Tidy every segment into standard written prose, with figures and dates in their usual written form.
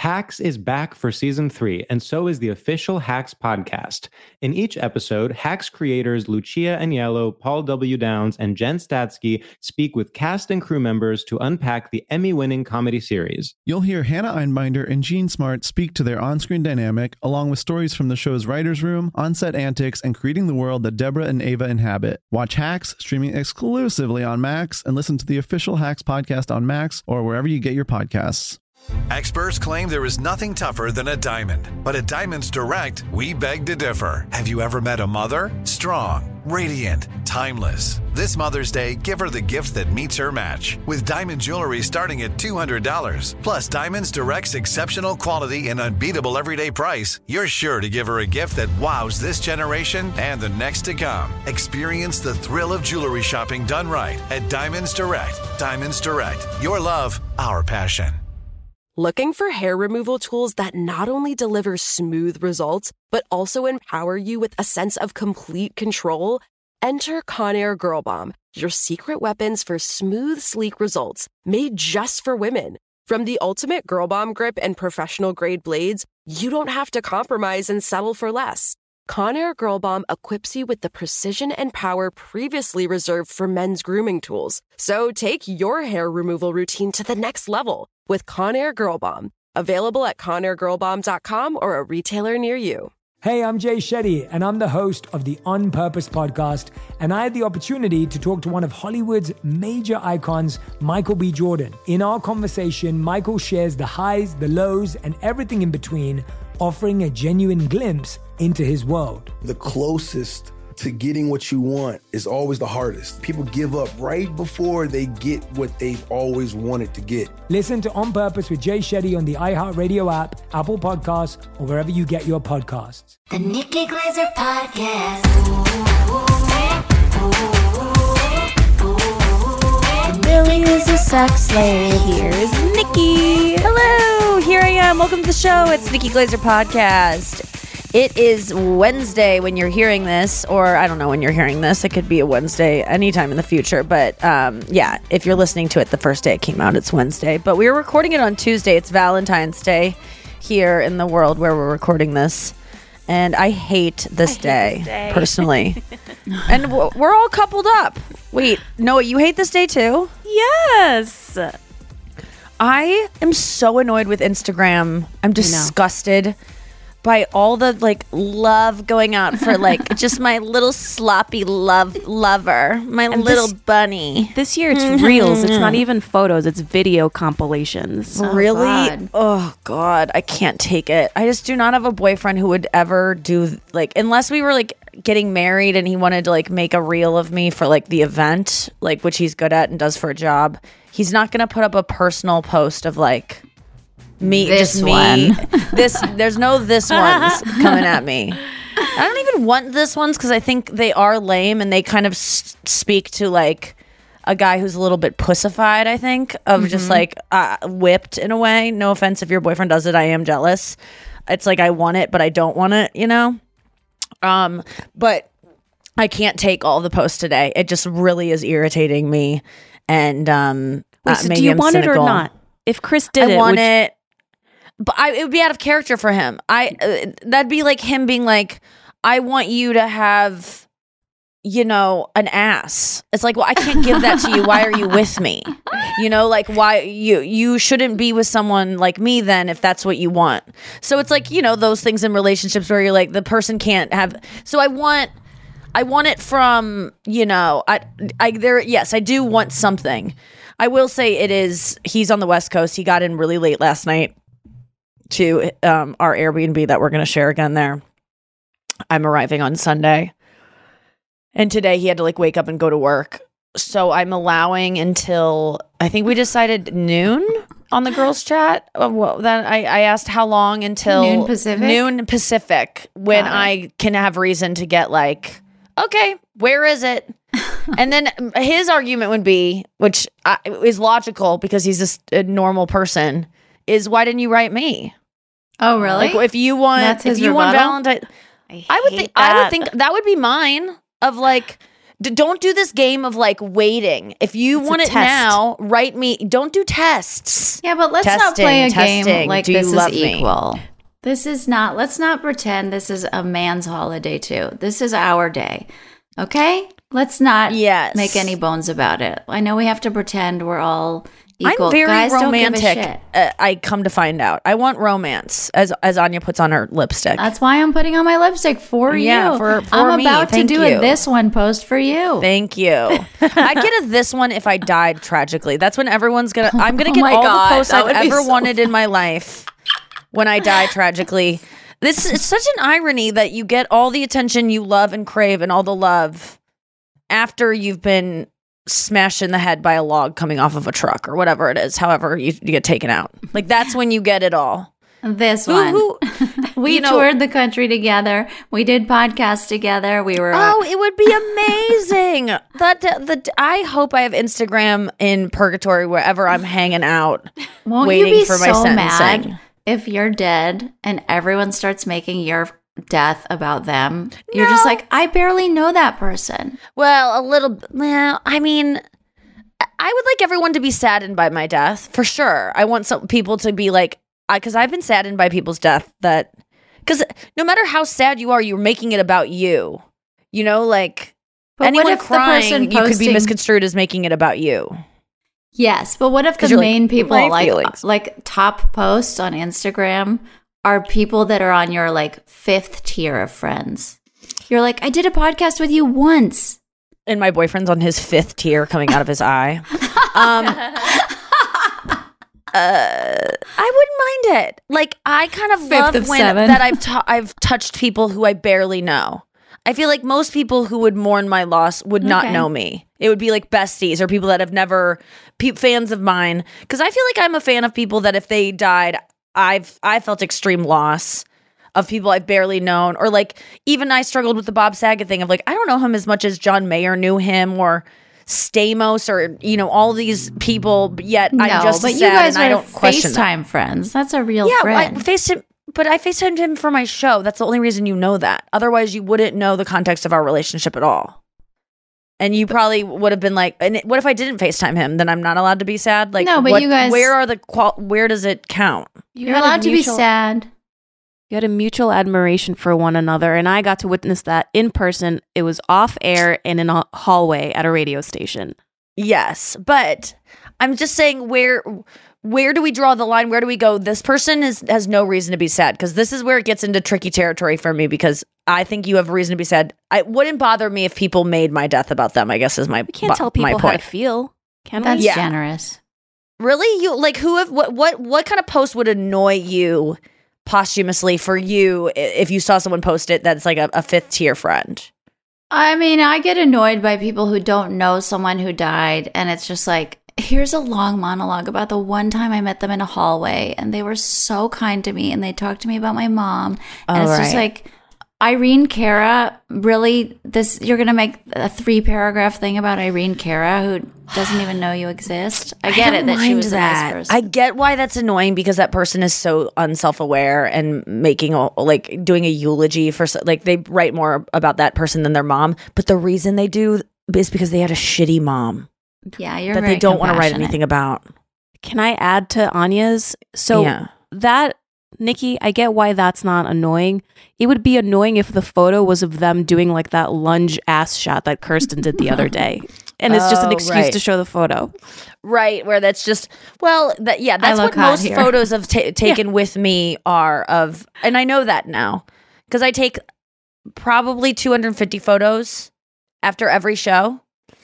Hacks is back for season 3, and so is the official Hacks podcast. In each episode, Hacks creators Lucia Aniello, Paul W. Downs, and Jen Statsky speak with cast and crew members to unpack the Emmy-winning comedy series. You'll hear Hannah Einbinder and Jean Smart speak to their on-screen dynamic, along with stories from the show's writer's room, on-set antics, and creating the world that Deborah and Ava inhabit. Watch Hacks, streaming exclusively on Max, and listen to the official Hacks podcast on Max or wherever you get your podcasts. Experts claim there is nothing tougher than a diamond. But at Diamonds Direct, we beg to differ. Have you ever met a mother? Strong, radiant, timeless. This Mother's Day, give her the gift that meets her match. With diamond jewelry starting at $200. Plus Diamonds Direct's exceptional quality and unbeatable everyday price, you're sure to give her a gift that wows this generation and the next to come. Experience the thrill of jewelry shopping done right at Diamonds Direct. Diamonds Direct. Your love, our passion. Looking for hair removal tools that not only deliver smooth results, but also empower you with a sense of complete control? Enter Conair Girl Bomb, your secret weapons for smooth, sleek results, made just for women. From the ultimate Girl Bomb grip and professional-grade blades, you don't have to compromise and settle for less. Conair Girl Bomb equips you with the precision and power previously reserved for men's grooming tools. So take your hair removal routine to the next level with Conair Girl Bomb. Available at ConairGirlBomb.com or a retailer near you. Hey, I'm Jay Shetty, and I'm the host of the On Purpose podcast, and I had the opportunity to talk to one of Hollywood's major icons, Michael B. Jordan. In our conversation, Michael shares the highs, the lows, and everything in between, offering a genuine glimpse into his world. The closest to getting what you want is always the hardest. People give up right before they get what they've always wanted to get. Listen to On Purpose with Jay Shetty on the iHeartRadio app, Apple Podcasts, or wherever you get your podcasts. The Nikki Glaser Podcast. Billy is a sex slave. Here's Nikki. Hello, here I am. Welcome to the show. It's Nikki Glaser Podcast. It is Wednesday when you're hearing this, or I don't know when you're hearing this. It could be a Wednesday anytime in the future. But yeah, if you're listening to it the first day it came out, it's Wednesday. But we were recording it on Tuesday. It's Valentine's Day here in the world where we're recording this. And I hate this day, personally. And we're all coupled up. Wait, Noah, you hate this day too? Yes. I am so annoyed with Instagram. I'm disgusted by all the love going out for just my little sloppy lover, my little bunny. This year it's reels. It's not even photos. It's video compilations. Really? Oh God, I can't take it. I just do not have a boyfriend who would ever do unless we were getting married and he wanted to make a reel of me for the event, which he's good at and does for a job. He's not gonna put up a personal post of me, this just one. me. There's no this ones coming at me. I don't even want this ones because I think they are lame and they kind of speak to a guy who's a little bit pussified. I think of just whipped in a way. No offense if your boyfriend does it. I am jealous. It's I want it, but I don't want it. You know. But I can't take all the posts today. It just really is irritating me. And Wait, so maybe do you I'm want cynical. it or not? If Chris did I it, want it. But it would be out of character for him. That'd be like him being I want you to have, an ass. It's well, I can't give that to you. Why are you with me? Why you shouldn't be with someone like me then if that's what you want. So it's those things in relationships where you're the person can't have. So I want it from, yes, I do want something. I will say he's on the West Coast. He got in really late last night to our Airbnb that we're going to share again there. I'm arriving on Sunday. And today he had to wake up and go to work. So I'm allowing until, I think we decided noon on the girls chat. Then I asked how long until noon Pacific when I can have reason to get okay, where is it? And then his argument would be, which is logical because he's just a normal person, is why didn't you write me? Oh, really? If you want Valentine, I would think that would be mine. Of Don't do this game of like waiting. If you want it now, write me. Don't do tests. Yeah, but let's not play a game like this is equal. Me? This is not, let's not pretend this is a man's holiday too. This is our day. Okay? Let's not make any bones about it. I know we have to pretend we're all equal. I'm very Guys, romantic. Don't give a shit. I come to find out. I want romance, as Anya puts on her lipstick. That's why I'm putting on my lipstick for you. For I'm me. about Thank to do you. a this one post for you. Thank you. I'd get a this one if I died tragically. That's when everyone's gonna. I'm gonna get all the posts I've ever wanted in my life when I die tragically. This is such an irony that you get all the attention you love and crave and all the love after you've been smashed in the head by a log coming off of a truck or whatever it is, however you get taken out. Like, that's when you get it all. This one. We toured the country together. We did podcasts together. We were it would be amazing. I hope I have Instagram in purgatory wherever I'm hanging out. Won't waiting you be for my so sentencing. mad if you're dead and everyone starts making your death about them? You're just like, I barely know that person. Well, a little. Well, I mean, I would like everyone to be saddened by my death for sure. I want some people to be like, because I've been saddened by people's death. Because no matter how sad you are, you're making it about you. You know, like but anyone what if crying, the person you could be posting- misconstrued as making it about you. Yes, but what if the main people like top posts on Instagram are people that are on your like 5th tier of friends? You're like, I did a podcast with you once. And my boyfriend's on his 5th tier coming out of his eye. I wouldn't mind it. Like, I kind of love that I've touched people who I barely know. I feel like most people who would mourn my loss would not know me. It would be like besties or people that have never fans of mine. Because I feel like I'm a fan of people that if they died, I felt extreme loss of people I've barely known. Or like even I struggled with the Bob Saget thing of like, I don't know him as much as John Mayer knew him or Stamos or, you know, all these people. But yet I'm just but sad you guys and I are don't question FaceTime friends. That's a real friend. I FaceTimed him for my show. That's the only reason you know that. Otherwise, you wouldn't know the context of our relationship at all. And you probably would have been like, and what if I didn't FaceTime him? Then I'm not allowed to be sad? Like, no, but you guys... where does it count? You're allowed to be sad. You had a mutual admiration for one another, and I got to witness that in person. It was off air and in a hallway at a radio station. Yes, but I'm just saying where do we draw the line? Where do we go? This person has no reason to be sad, because this is where it gets into tricky territory for me, because I think you have a reason to be sad. It wouldn't bother me if people made my death about them, I guess is my We can't tell people how to feel, can we? That's generous. Really? You like what kind of post would annoy you posthumously for you if you saw someone post it that's like a 5th tier friend? I mean, I get annoyed by people who don't know someone who died, and it's just like, here's a long monologue about the one time I met them in a hallway and they were so kind to me and they talked to me about my mom. And it's just like, Irene Cara, really? You're going to make a 3-paragraph thing about Irene Cara who doesn't even know you exist? I get it that she was a nice person. I get why that's annoying, because that person is so unself-aware and doing a eulogy for, like, they write more about that person than their mom. But the reason they do is because they had a shitty mom. Yeah, you're that very they don't want to write compassionate. anything about. Can I add to Anya's? So that, Nikki, I get why that's not annoying. It would be annoying if the photo was of them doing like that lunge ass shot that Kirsten did the other day. And it's just an excuse to show the photo. Right, where that's just, that's what most photos of taken with me are of. And I know that now, because I take probably 250 photos after every show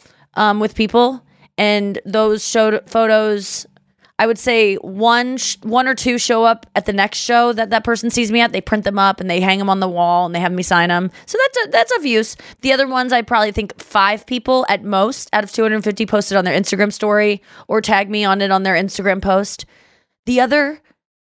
with people. And those photos, I would say one or two show up at the next show that person sees me at. They print them up and they hang them on the wall and they have me sign them. So that's of use. The other ones, I probably think 5 people at most out of 250 posted on their Instagram story or tag me on it on their Instagram post. The other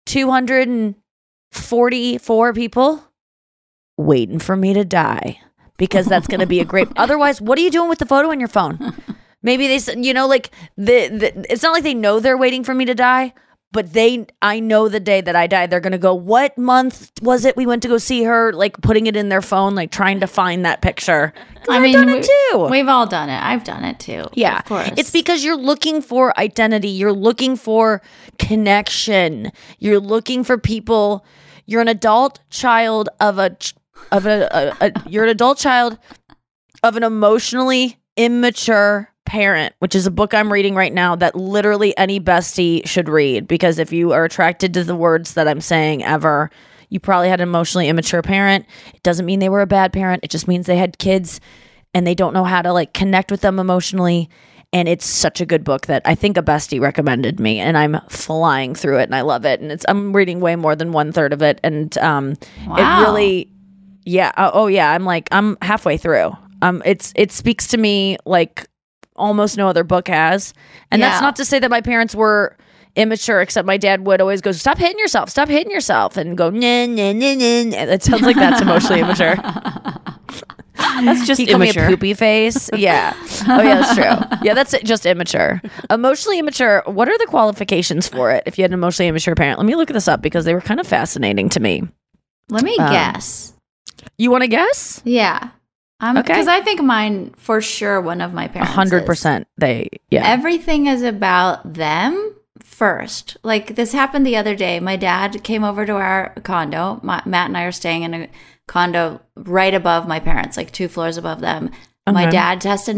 244 people waiting for me to die, because that's going to be a great. Otherwise, what are you doing with the photo on your phone? Maybe they said, like it's not like they know they're waiting for me to die, But I know the day that I die, they're going to go, what month was it we went to go see her? Like putting it in their phone, like trying to find that picture. I mean, I've done it too. We've all done it. I've done it too. Yeah. Of course. It's because you're looking for identity. You're looking for connection. You're looking for people. You're an adult child you're an adult child of an emotionally immature parent, which is a book I'm reading right now that literally any bestie should read, because if you are attracted to the words that I'm saying ever, you probably had an emotionally immature parent. It doesn't mean they were a bad parent. It just means they had kids and they don't know how to like connect with them emotionally. And it's such a good book that I think a bestie recommended me, and I'm flying through it and I love it. And I'm reading way more than 1/3 of it. And it really, yeah. Oh yeah. I'm halfway through. It speaks to me like almost no other book has. And that's not to say that my parents were immature, except my dad would always go, stop hitting yourself, and go, nah, nah, nah, nah. It sounds like that's emotionally immature. That's just he called me a immature. poopy face. Yeah. Oh yeah, that's true. Yeah, that's just immature. Emotionally immature. What are the qualifications for it if you had an emotionally immature parent? Let me look this up because they were kind of fascinating to me. Let me guess. You want to guess? Yeah. Okay. Because I think mine, for sure, one of my parents 100%. Everything is about them first. Like, this happened the other day. My dad came over to our condo. Matt and I are staying in a condo right above my parents, like 2 floors above them. Okay. My dad tested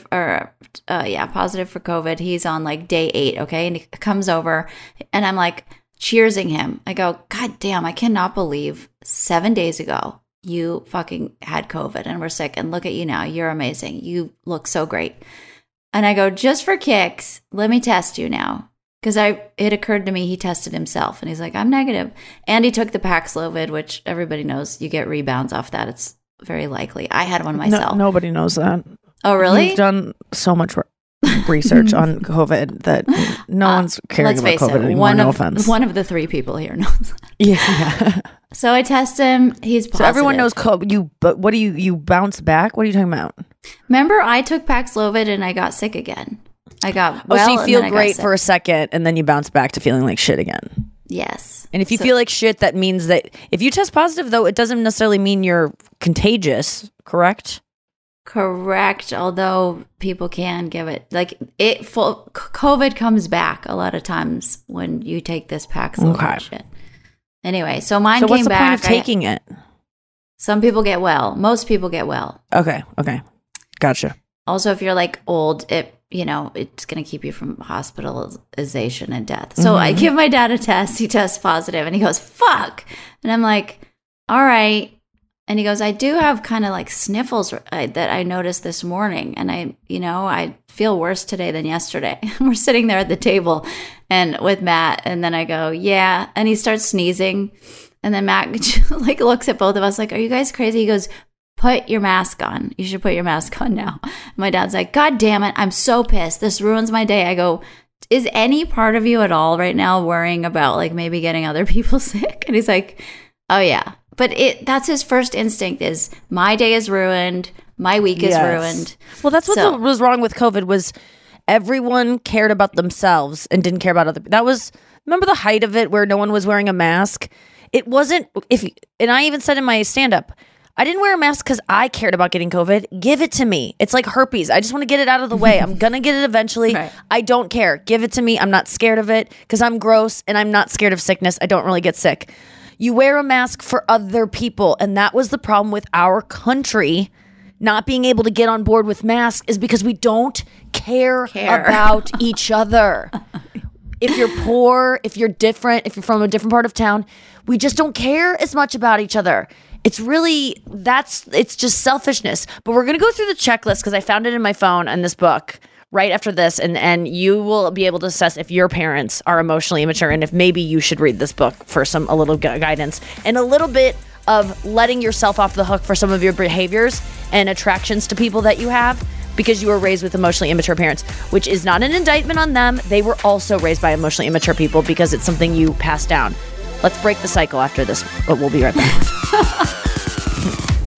positive for COVID. He's on like day 8, okay? And he comes over, and I'm like cheersing him. I go, God damn, I cannot believe 7 days ago you fucking had COVID and we're sick, and look at you now. You're amazing. You look so great. And I go, just for kicks, let me test you now. Because it occurred to me he tested himself, and he's like, I'm negative. And he took the Paxlovid, which everybody knows you get rebounds off that. It's very likely. I had one myself. No, nobody knows that. Oh, really? You've done so much research on COVID that no one's caring about COVID anymore. No offense. One of the 3 people here knows. Yeah. So I test him. He's positive. So everyone knows COVID. But what do you bounce back? What are you talking about? Remember, I took Paxlovid and I got sick again. I got well. So you feel great for a second, and then you bounce back to feeling like shit again. Yes. And if you feel like shit, that means that if you test positive, though, it doesn't necessarily mean you're contagious, correct? Correct. Although people can give it, like, COVID comes back a lot of times when you take this Paxlovid shit. Anyway, so mine came back. So what's the point of taking it? Some people get well. Most people get well. Okay. Gotcha. Also, if you're like old, it's going to keep you from hospitalization and death. So I give my dad a test. He tests positive, and he goes, fuck. And I'm like, all right. And he goes, I do have kind of like sniffles that I noticed this morning. And I feel worse today than yesterday. We're sitting there at the table and with Matt. And then I go, yeah. And he starts sneezing. And then Matt like looks at both of us like, are you guys crazy? He goes, put your mask on. You should put your mask on now. My dad's like, God damn it. I'm so pissed. This ruins my day. I go, is any part of you at all right now worrying about like maybe getting other people sick? And he's like, oh yeah. But that's his first instinct is my day is ruined. My week is ruined. Well, that's what was wrong with COVID was everyone cared about themselves and didn't care about other people. Remember the height of it where no one was wearing a mask? It wasn't, and I even said in my stand-up, I didn't wear a mask because I cared about getting COVID. Give it to me. It's like herpes. I just want to get it out of the way. I'm going to get it eventually. Right. I don't care. Give it to me. I'm not scared of it because I'm gross and I'm not scared of sickness. I don't really get sick. You wear a mask for other people. And that was the problem with our country not being able to get on board with masks is because we don't care. About each other. If you're poor, if you're different, if you're from a different part of town, we just don't care as much about each other. It's just selfishness. But we're going to go through the checklist because I found it in my phone and this book right after this. And you will be able to assess if your parents are emotionally immature and if maybe you should read this book for a little guidance and a little bit of letting yourself off the hook for some of your behaviors and attractions to people that you have because you were raised with emotionally immature parents, which is not an indictment on them. They were also raised by emotionally immature people because it's something you pass down. Let's break the cycle after this, but we'll be right back.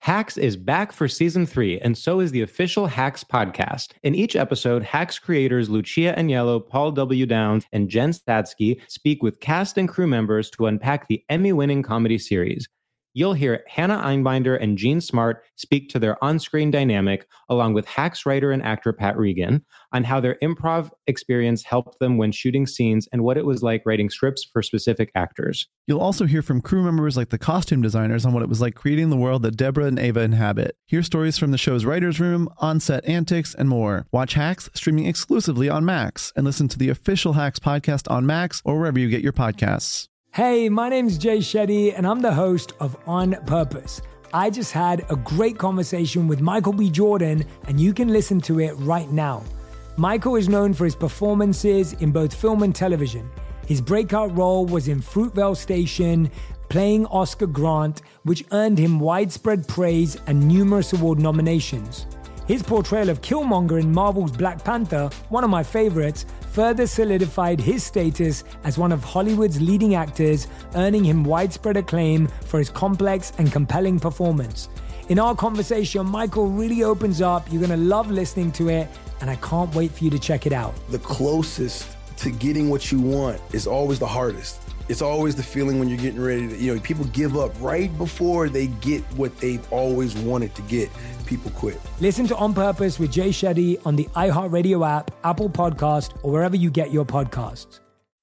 Hacks is back for season 3, and so is the official Hacks podcast. In each episode, Hacks creators Lucia Aniello, Paul W. Downs, and Jen Statsky speak with cast and crew members to unpack the Emmy-winning comedy series. You'll hear Hannah Einbinder and Jean Smart speak to their on-screen dynamic, along with Hacks writer and actor Pat Regan, on how their improv experience helped them when shooting scenes and what it was like writing scripts for specific actors. You'll also hear from crew members like the costume designers on what it was like creating the world that Deborah and Ava inhabit. Hear stories from the show's writer's room, on-set antics, and more. Watch Hacks streaming exclusively on Max, and listen to the official Hacks podcast on Max or wherever you get your podcasts. Hey, my name's Jay Shetty, and I'm the host of On Purpose. I just had a great conversation with Michael B. Jordan, and you can listen to it right now. Michael is known for his performances in both film and television. His breakout role was in Fruitvale Station, playing Oscar Grant, which earned him widespread praise and numerous award nominations. His portrayal of Killmonger in Marvel's Black Panther, one of my favorites, further solidified his status as one of Hollywood's leading actors, earning him widespread acclaim for his complex and compelling performance. In our conversation, Michael really opens up. You're going to love listening to it, and I can't wait for you to check it out. The closest to getting what you want is always the hardest. It's always the feeling when you're getting ready to, people give up right before they get what they've always wanted to get. People quit. Listen to On Purpose with Jay Shetty on the iHeartRadio app, Apple Podcast, or wherever you get your podcasts.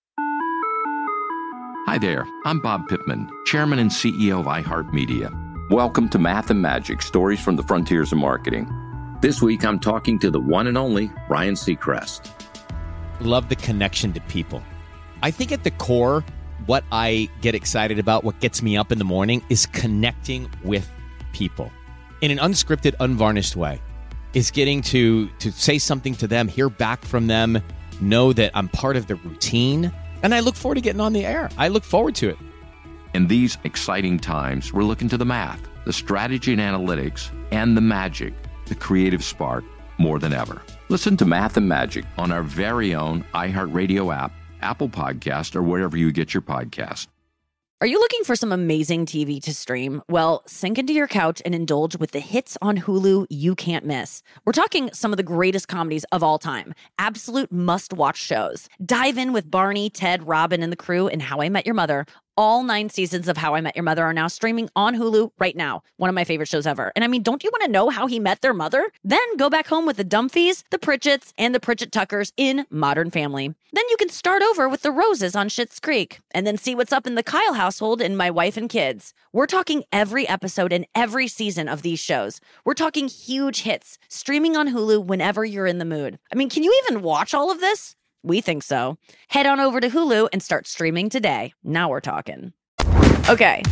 Hi there, I'm Bob Pittman, Chairman and CEO of iHeartMedia. Welcome to Math and Magic, Stories from the Frontiers of Marketing. This week, I'm talking to the one and only Ryan Seacrest. Love the connection to people. I think at the core, what I get excited about, what gets me up in the morning, is connecting with people in an unscripted, unvarnished way. Is getting to say something to them, hear back from them, know that I'm part of the routine, and I look forward to getting on the air. I look forward to it. In these exciting times, we're looking to the math, the strategy and analytics, and the magic, the creative spark, more than ever. Listen to Math and Magic on our very own iHeartRadio app, Apple Podcast, or wherever you get your podcast. Are you looking for some amazing TV to stream? Well, sink into your couch and indulge with the hits on Hulu you can't miss. We're talking some of the greatest comedies of all time, absolute must-watch shows. Dive in with Barney, Ted, Robin, and the crew in How I Met Your Mother. All 9 seasons of How I Met Your Mother are now streaming on Hulu right now. One of my favorite shows ever. And I mean, don't you want to know how he met their mother? Then go back home with the Dumfies, the Pritchetts, and the Pritchett Tuckers in Modern Family. Then you can start over with the Roses on Schitt's Creek. And then see what's up in the Kyle household in My Wife and Kids. We're talking every episode and every season of these shows. We're talking huge hits, streaming on Hulu whenever you're in the mood. I mean, can you even watch all of this? We think so. Head on over to Hulu and start streaming today. Now we're talking. Okay.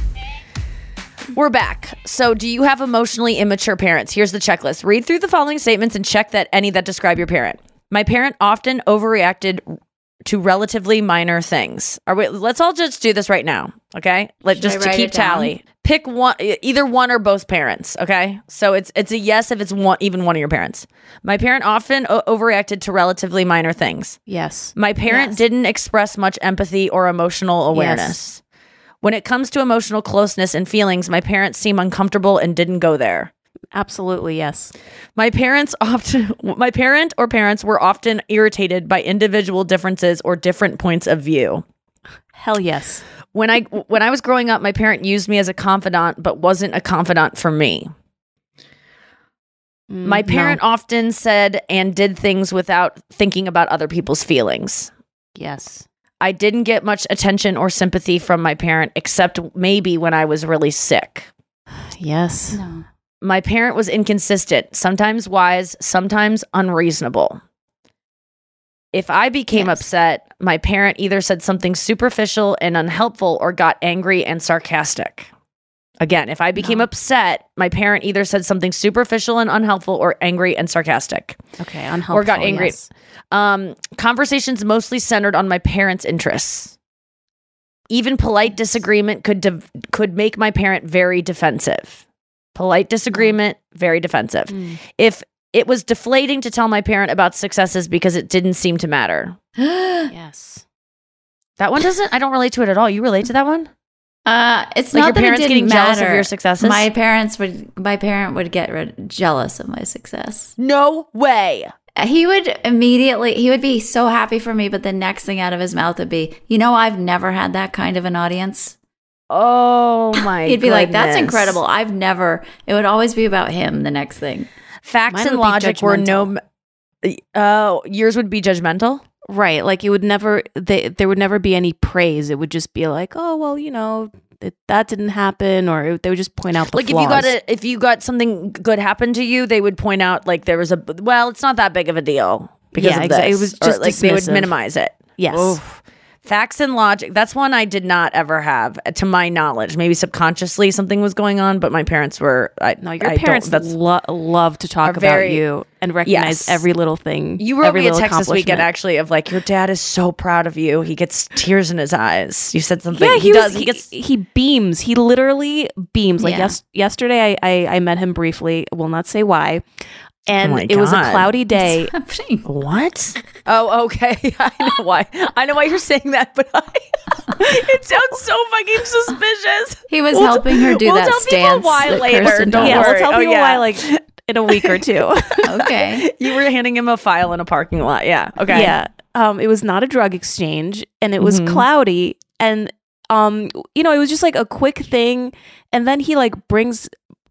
We're back. So do you have emotionally immature parents? Here's the checklist. Read through the following statements and check that any that describe your parent. My parent often overreacted to relatively minor things. Let's all just do this right now. Okay? Just to keep tally. Pick one, either one or both parents, okay? So it's a yes if it's even one of your parents. My parent often overreacted to relatively minor things. Yes. My parent didn't express much empathy or emotional awareness. Yes. When it comes to emotional closeness and feelings, my parents seem uncomfortable and didn't go there. Absolutely, yes. My parent or parents were often irritated by individual differences or different points of view. Hell yes. When I was growing up, my parent used me as a confidant, but wasn't a confidant for me. My parent often said and did things without thinking about other people's feelings. Yes. I didn't get much attention or sympathy from my parent, except maybe when I was really sick. Yes. No. My parent was inconsistent, sometimes wise, sometimes unreasonable. If I became upset, my parent either said something superficial and unhelpful or got angry and sarcastic. Again, if I became upset, my parent either said something superficial and unhelpful or angry and sarcastic. Okay, unhelpful. Or got angry. Yes. Conversations mostly centered on my parents' interests. Even polite disagreement could make my parent very defensive. Polite disagreement, very defensive. If it was deflating to tell my parent about successes because it didn't seem to matter. Yes. That one I don't relate to it at all. You relate to that one? It's Like not your that it parents didn't getting jealous of matter. your successes? My parent would get jealous of my success. No way. He would be so happy for me, but the next thing out of his mouth would be, I've never had that kind of an audience. Oh my He'd be like, that's goodness. incredible. It would always be about him the next thing. Facts Mine and would be logic were yours would be judgmental? Right. Like it would never, there would never be any praise. It would just be like, oh, well, that didn't happen. Or they would just point out the Like flaws. if you got something good happen to you, they would point out like there was it's not that big of a deal because of this. It was Or, just like they would dismissive. minimize it. Yes. Oof. Facts and logic. That's one I did not ever have, to my knowledge. Maybe subconsciously something was going on, but my parents were. Your parents love to talk about you and recognize every little thing. You wrote every me a little text this weekend, accomplishment. actually, of like, your dad is so proud of you. He gets tears in his eyes. You said something. Yeah, he does. He beams. He literally beams. Like Yeah. yesterday, I met him briefly. Will not say why. And my it was a God. cloudy day. What? Oh, okay. I know why. I know why you're saying that, but it sounds so fucking suspicious. He was helping her do we'll that tell people stance. why that later. Kirsten Don't does. Yeah, worry. we'll tell Oh, people yeah. why like in a week or two. Okay. You were handing him a file in a parking lot. Yeah. Okay. Yeah. It was not a drug exchange, and it was cloudy, and it was just like a quick thing, and then he like brings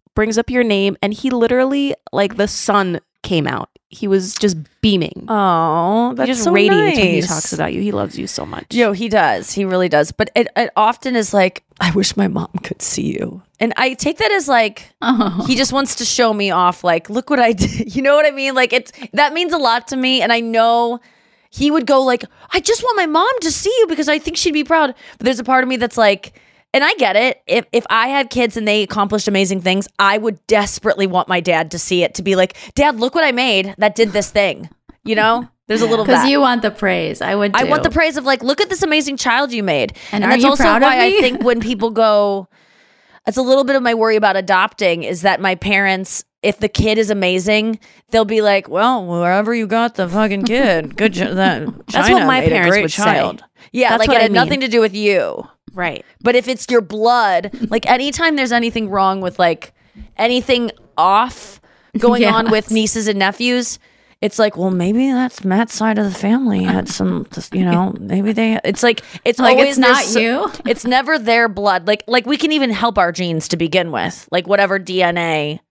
up your name, and he literally like the sun came out. He was just beaming. Oh, that's he just so radiates when he nice. talks about you. He loves you so much. Yo, he does. He really does. But it often is like, I wish my mom could see you. And I take that as like, he just wants to show me off. Like, look what I did. You know what I mean? Like, that means a lot to me. And I know he would go like, I just want my mom to see you because I think she'd be proud. But there's a part of me that's like, and I get it. If I had kids and they accomplished amazing things, I would desperately want my dad to see it, to be like, Dad, look what I made that did this thing. You know? There's a little bit. Because you want the praise. I would too. I want the praise of like, look at this amazing child you made. And are that's you also proud of why I me? think when people go, it's a little bit of my worry about adopting is that my parents, if the kid is amazing, they'll be like, well, wherever you got the fucking kid, good. That's what my parents would child. say. Yeah, That's like what it I had mean. nothing to do with you. Right. But if it's your blood, like anytime there's anything wrong with like anything off going on with nieces and nephews, it's like, well, maybe that's Matt's side of the family had some, maybe it's like, it's Like, always it's not there's you? It's never their blood. Like we can even help our genes to begin with, like whatever DNA.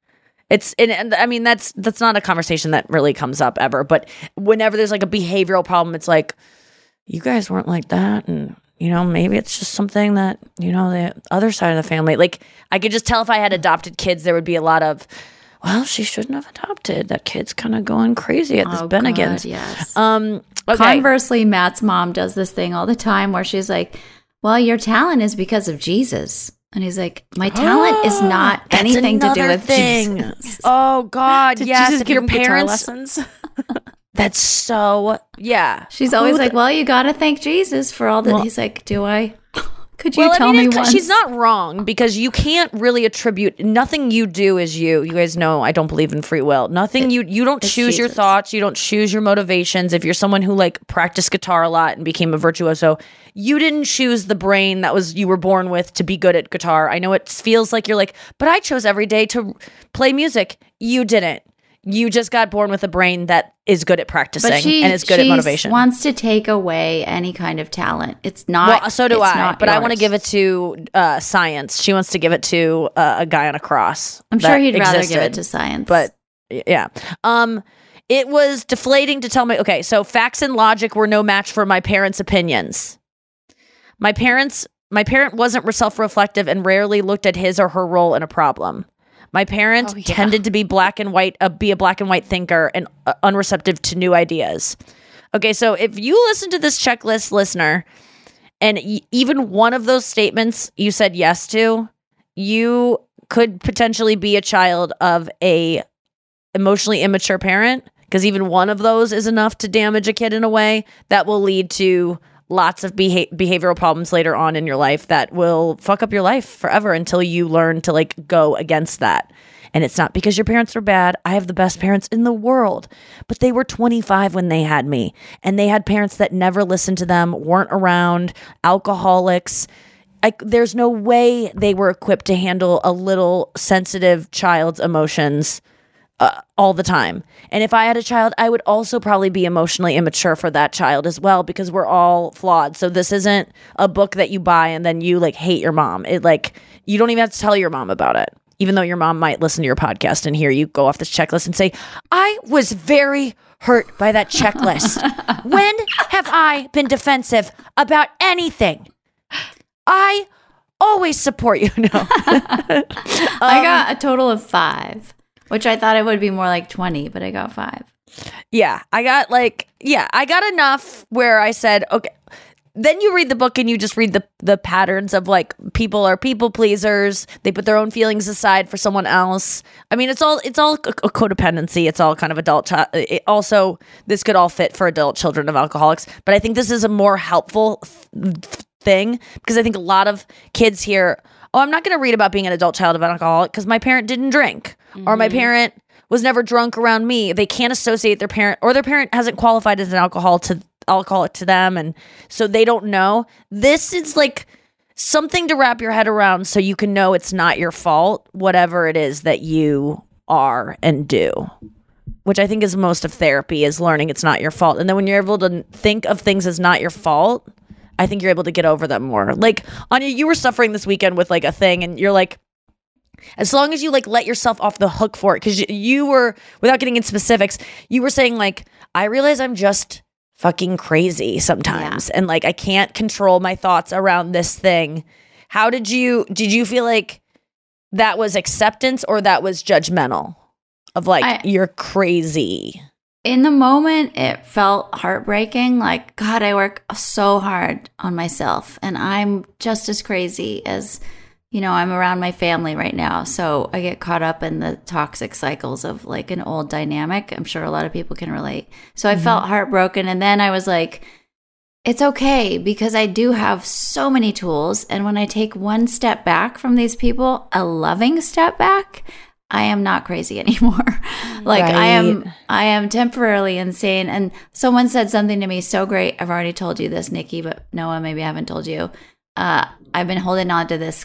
And I mean, that's not a conversation that really comes up ever, but whenever there's like a behavioral problem, it's like, you guys weren't like that. And, maybe it's just something that, the other side of the family, like I could just tell if I had adopted kids, there would be a lot of, well, she shouldn't have adopted. That kid's kind of going crazy at this Bennigan's. God, yes. Okay. Conversely, Matt's mom does this thing all the time where she's like, well, your talent is because of Jesus. And he's like, my talent is not anything to do with Jesus. Oh God, Did yes. Jesus If give your him guitar parents, lessons? that's so She's always like, well, you got to thank Jesus for all that. He's like, do I? Could you Well, tell me it's- once? she's not wrong because you can't really attribute nothing you do is you. You guys know I don't believe in free will. Nothing you don't it's choose your Jesus. thoughts. You don't choose your motivations. If you're someone who like practiced guitar a lot and became a virtuoso, you didn't choose the brain you were born with to be good at guitar. I know it feels like you're like, but I chose every day to play music. You didn't. You just got born with a brain that is good at practicing and is good at motivation. Wants to take away any kind of talent. It's not. Well, so do it's I. not But I want to yours. give it to science. She wants to give it to a guy on a cross. I'm sure that he'd rather give it existed. to science. But yeah. It was deflating to tell me, okay, so facts and logic were no match for my parents' opinions. My parent wasn't self-reflective and rarely looked at his or her role in a problem. My parent tended to be black and white, be a black and white thinker and unreceptive to new ideas. Okay, so if you listen to this checklist, listener, and even one of those statements you said yes to, you could potentially be a child of a emotionally immature parent, because even one of those is enough to damage a kid in a way that will lead to lots of behavioral problems later on in your life that will fuck up your life forever until you learn to like go against that. And it's not because your parents were bad. I have the best parents in the world, but they were 25 when they had me, and they had parents that never listened to them, weren't around, alcoholics. there's no way they were equipped to handle a little sensitive child's emotions all the time. And if I had a child, I would also probably be emotionally immature for that child as well, because we're all flawed. So this isn't a book that you buy and then you like hate your mom. It like, you don't even have to tell your mom about it, even though your mom might listen to your podcast and hear you go off this checklist and say, I was very hurt by that checklist. When have I been defensive about anything? I always support you. No. I got a total of 5. Which I thought it would be more like 20, but I got 5. Yeah, I got enough where I said, okay. Then you read the book and you just read the patterns of like people are people pleasers. They put their own feelings aside for someone else. I mean, it's all a codependency. It's all kind of adult. Also, this could all fit for adult children of alcoholics. But I think this is a more helpful thing, because I think a lot of kids hear, oh, I'm not going to read about being an adult child of an alcoholic because my parent didn't drink, or my parent was never drunk around me. They can't associate their parent, or their parent hasn't qualified as an alcoholic to them, and so they don't know. This is like something to wrap your head around so you can know it's not your fault, whatever it is that you are and do, which I think is most of therapy, is learning it's not your fault. And then when you're able to think of things as not your fault, I think you're able to get over them more. Like, Anya, you were suffering this weekend with like a thing, and you're like, as long as you like let yourself off the hook for it, because you were, without getting into specifics, you were saying like, I realize I'm just fucking crazy sometimes, and like I can't control my thoughts around this thing. How did you feel like that was acceptance, or that was judgmental of like, you're crazy? In the moment, it felt heartbreaking. Like, God, I work so hard on myself, and I'm just as crazy as, you know, I'm around my family right now. So I get caught up in the toxic cycles of like an old dynamic. I'm sure a lot of people can relate. So I felt heartbroken. And then I was like, it's okay, because I do have so many tools. And when I take one step back from these people, a loving step back, I am not crazy anymore. Like, right. I am temporarily insane. And someone said something to me so great. I've already told you this, Nikki, but Noah, maybe I haven't told you. I've been holding on to this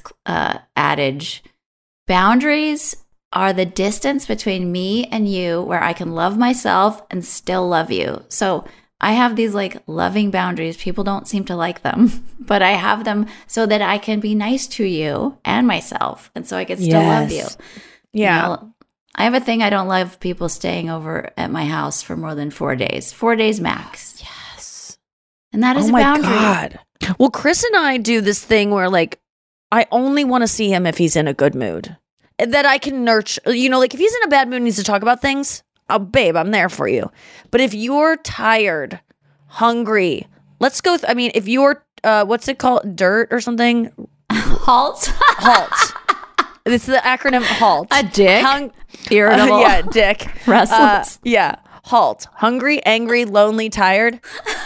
adage. Boundaries are the distance between me and you, where I can love myself and still love you. So I have these like loving boundaries. People don't seem to like them, but I have them so that I can be nice to you and myself. And so I can still love you. Yeah. You know, I have a thing. I don't love people staying over at my house for more than 4 days. 4 days max. Yes. And that is a boundary. Oh my God. Well, Chris and I do this thing where like, I only want to see him if he's in a good mood. That I can nurture, you know, like if he's in a bad mood and needs to talk about things, oh, babe, I'm there for you. But if you're tired, hungry, let's go. I mean, if you're, what's it called? Dirt or something? Halt. Halt. It's the acronym HALT. A dick. Irritable. Yeah, dick. Restless. Yeah. HALT. Hungry, angry, lonely, tired.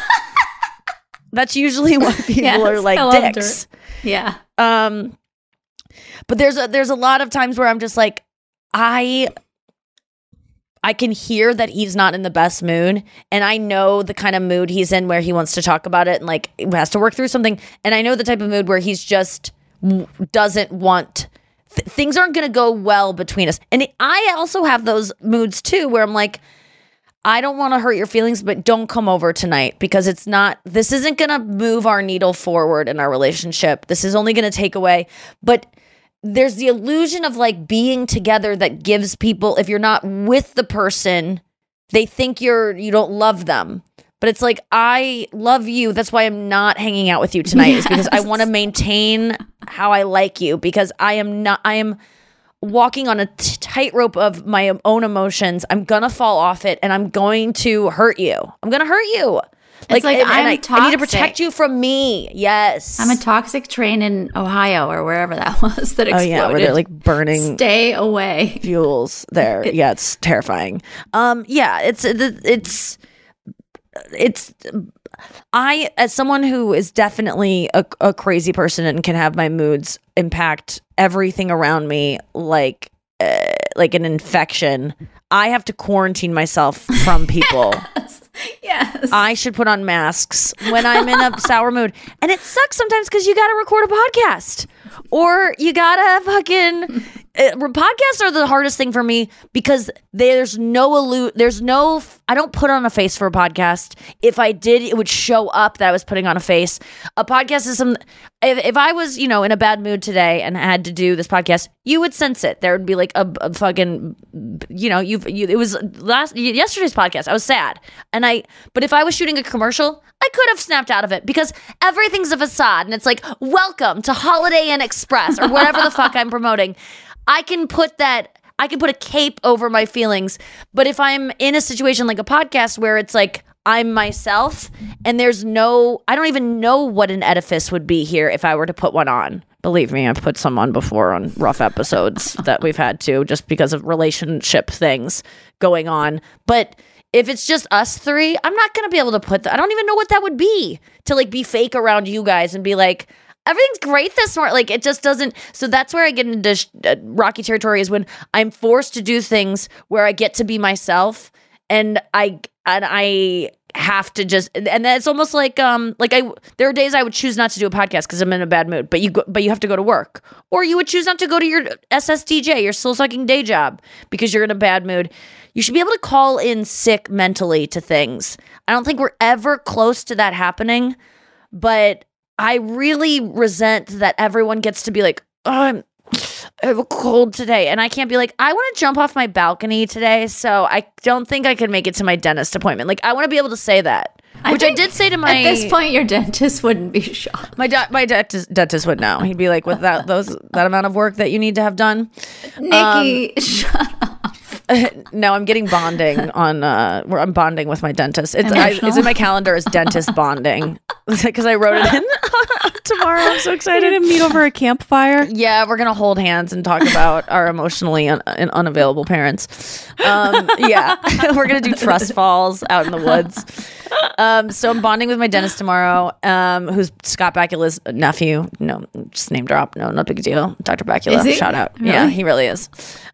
That's usually what people are like, dicks. Dirt. Yeah. But there's a lot of times where I'm just like, I can hear that he's not in the best mood, and I know the kind of mood he's in where he wants to talk about it and like has to work through something, and I know the type of mood where he's just doesn't want things aren't going to go well between us. And I also have those moods too, where I'm like, I don't want to hurt your feelings, but don't come over tonight, because this isn't going to move our needle forward in our relationship. This is only going to take away. But there's the illusion of like being together that gives people, if you're not with the person, they think you don't love them. But it's like, I love you. That's why I'm not hanging out with you tonight. Yes. Is because I want to maintain how I like you, because I am walking on a tightrope of my own emotions. I'm going to fall off it, and I'm going to hurt you. I'm going to hurt you. It's like I need to protect you from me. Yes. I'm a toxic train in Ohio or wherever that was that exploded. Oh yeah, where they're like burning. Stay away. Fuels there. Yeah, it's terrifying. Yeah, it's I, as someone who is definitely a crazy person and can have my moods impact everything around me like an infection, I have to quarantine myself from people. Yes. Yes. I should put on masks when I'm in a sour mood. And it sucks sometimes because you got to record a podcast or you got to fucking... podcasts are the hardest thing for me because there's no I don't put on a face for a podcast. If I did, it would show up that I was putting on a face. A podcast is if I was, in a bad mood today and had to do this podcast, you would sense it. There would be like a fucking, it was yesterday's podcast. I was sad. But if I was shooting a commercial, I could have snapped out of it because everything's a facade and it's like, welcome to Holiday Inn Express or whatever the fuck I'm promoting. I can put a cape over my feelings. But if I'm in a situation like a podcast where it's like I'm myself and I don't even know what an edifice would be here if I were to put one on. Believe me, I've put some on before on rough episodes that we've had to just because of relationship things going on. But if it's just us three, I'm not going to be able to put that. I don't even know what that would be to like be fake around you guys and be like, everything's great this morning. Like, it just doesn't. So that's where I get into rocky territory is when I'm forced to do things where I get to be myself and I have to just, and then it's almost like there are days I would choose not to do a podcast because I'm in a bad mood, but you have to go to work, or you would choose not to go to your SSDJ, your soul sucking day job because you're in a bad mood. You should be able to call in sick mentally to things. I don't think we're ever close to that happening, but I really resent that everyone gets to be like, oh, I have a cold today. And I can't be like, I want to jump off my balcony today. So I don't think I could make it to my dentist appointment. Like, I want to be able to say that. Which I did say to my... At this point, your dentist wouldn't be shocked. My dentist would know. He'd be like, with that amount of work that you need to have done. Nikki, shut up. No, I'm getting bonding on where I'm bonding with my dentist. It's in my calendar as dentist bonding because I wrote it in tomorrow. I'm so excited to meet over a campfire. Yeah, we're gonna hold hands and talk about our emotionally unavailable parents. Yeah, we're gonna do trust falls out in the woods. So I'm bonding with my dentist tomorrow, who's Scott Bakula's nephew. No, just name drop. No big deal. Dr. Bakula, shout out. Really? Yeah, he really is.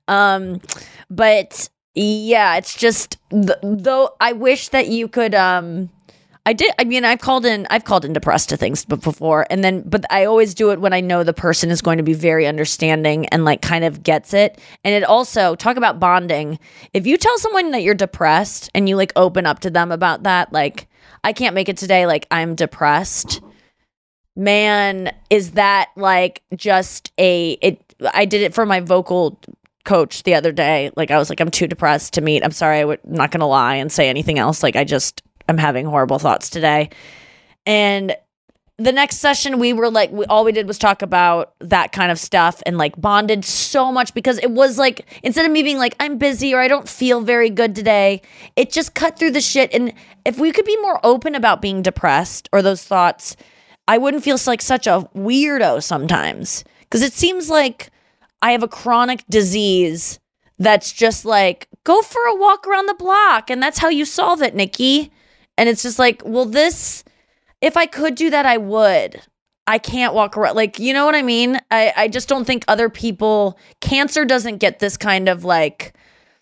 But yeah, it's just though I wish that you could I've called in depressed to things before but I always do it when I know the person is going to be very understanding and like kind of gets it. And it also, talk about bonding. If you tell someone that you're depressed and you like open up to them about that, like, I can't make it today, like I'm depressed. Man, is that like just I did it for my vocal coach the other day. Like I was like, I'm too depressed to meet. I'm sorry, I'm not gonna lie and say anything else. Like I'm having horrible thoughts today. And the next session we were like, all we did was talk about that kind of stuff and like bonded so much because it was like, instead of me being like, I'm busy or I don't feel very good today, it just cut through the shit. And if we could be more open about being depressed or those thoughts, I wouldn't feel like such a weirdo sometimes. Because it seems like I have a chronic disease that's just like, go for a walk around the block and that's how you solve it, Nikki. And it's just like, well, if I could do that, I would. I can't walk around. Like, you know what I mean? I just don't think other people, cancer doesn't get this kind of like,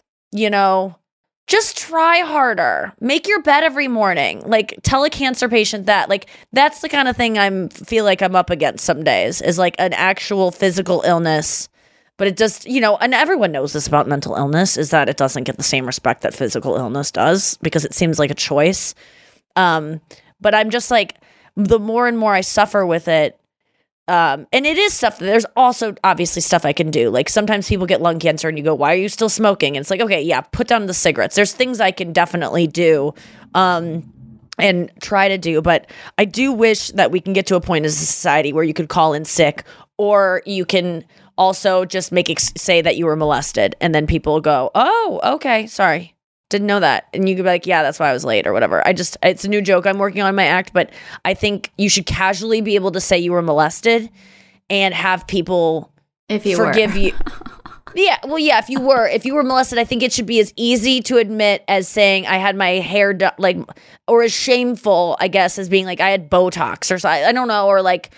just try harder. Make your bed every morning. Like, tell a cancer patient that. Like, that's the kind of thing feel like I'm up against some days, is like an actual physical illness. But it just, and everyone knows this about mental illness, is that it doesn't get the same respect that physical illness does because it seems like a choice. But I'm just like, the more and more I suffer with it, and it is stuff, there's also obviously stuff I can do. Like sometimes people get lung cancer and you go, why are you still smoking? And it's like, okay, yeah, put down the cigarettes. There's things I can definitely do and try to do. But I do wish that we can get to a point as a society where you could call in sick, or you can also just say that you were molested, and then people go, oh, okay, sorry, didn't know that. And you could be like, yeah, that's why I was late or whatever. It's a new joke I'm working on in my act, but I think you should casually be able to say you were molested and have people forgive you. Yeah, well, yeah, if you were molested, I think it should be as easy to admit as saying I had my hair done, like, or as shameful, I guess, as being like I had Botox or something. I don't know, or like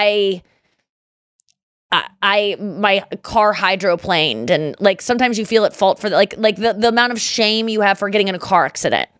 my car hydroplaned, and like sometimes you feel at fault for like the amount of shame you have for getting in a car accident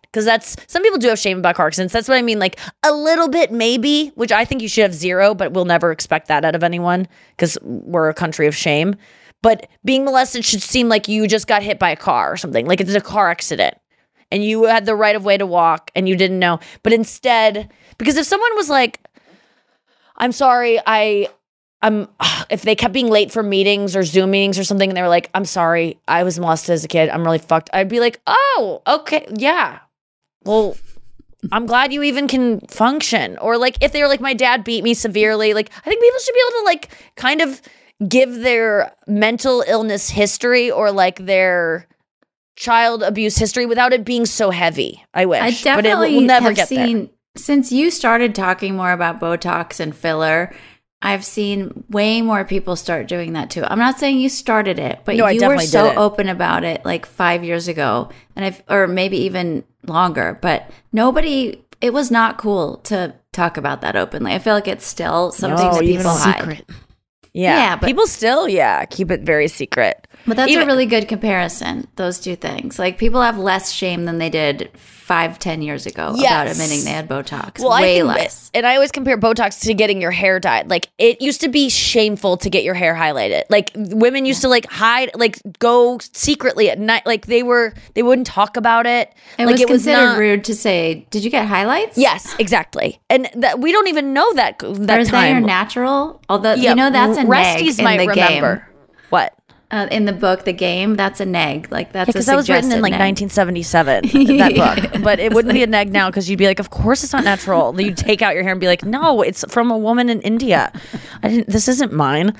because that's, some people do have shame about car accidents. That's what I mean. Like a little bit maybe, which I think you should have 0, but we'll never expect that out of anyone because we're a country of shame. But being molested should seem like you just got hit by a car or something. Like it's a car accident and you had the right of way to walk and you didn't know. But instead, because if someone was like, I'm sorry, if they kept being late for meetings or Zoom meetings or something and they were like, I'm sorry, I was molested as a kid, I'm really fucked, I'd be like, oh, okay, yeah. Well, I'm glad you even can function. Or like if they were like, my dad beat me severely, like I think people should be able to like kind of give their mental illness history or like their child abuse history without it being so heavy. I wish. I definitely but we'll never have get seen, there. Since you started talking more about Botox and filler, I've seen way more people start doing that too. I'm not saying you started it, but No, you were so did it. open about it like 5 years ago, and or maybe even longer. But it was not cool to talk about that openly. I feel like it's still something that people hide. Yeah, but people still, keep it very secret. But that's a really good comparison, those two things. Like people have less shame than they did 5-10 years ago about admitting they had Botox. Well, way I think less. And I always compare Botox to getting your hair dyed. Like it used to be shameful to get your hair highlighted. Like women used to like hide, like go secretly at night. Like they wouldn't talk about it. It like was considered rude to say, "Did you get highlights?" Yes, exactly. And we don't even know that. Or is that your natural? Although you know that's a Resties neg might in the remember. game. What? In the book, The Game, that's a neg. Like that's because that was written in like 1977. That book, but it wouldn't be a neg now because you'd be like, of course it's not natural. You'd take out your hair and be like, no, it's from a woman in India. This isn't mine.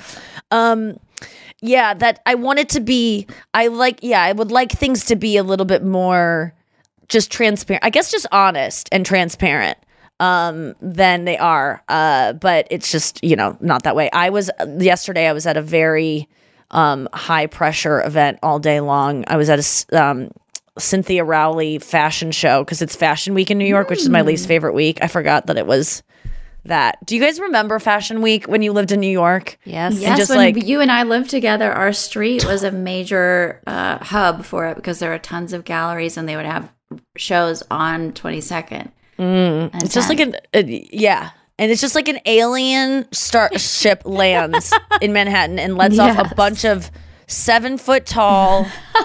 That I want it to be. I would like things to be a little bit more just transparent. I guess just honest and transparent than they are. But it's just not that way. Yesterday I was at a very high pressure event all day long. I was at a Cynthia Rowley fashion show because it's Fashion Week in New York, which is my least favorite week. I forgot that it was that. Do you guys remember Fashion Week when you lived in New York? Yes. Yes, when you and I lived together, our street was a major hub for it because there were tons of galleries and they would have shows on 22nd. It's just like and it's just like an alien starship lands in Manhattan and lets off a bunch of 7-foot tall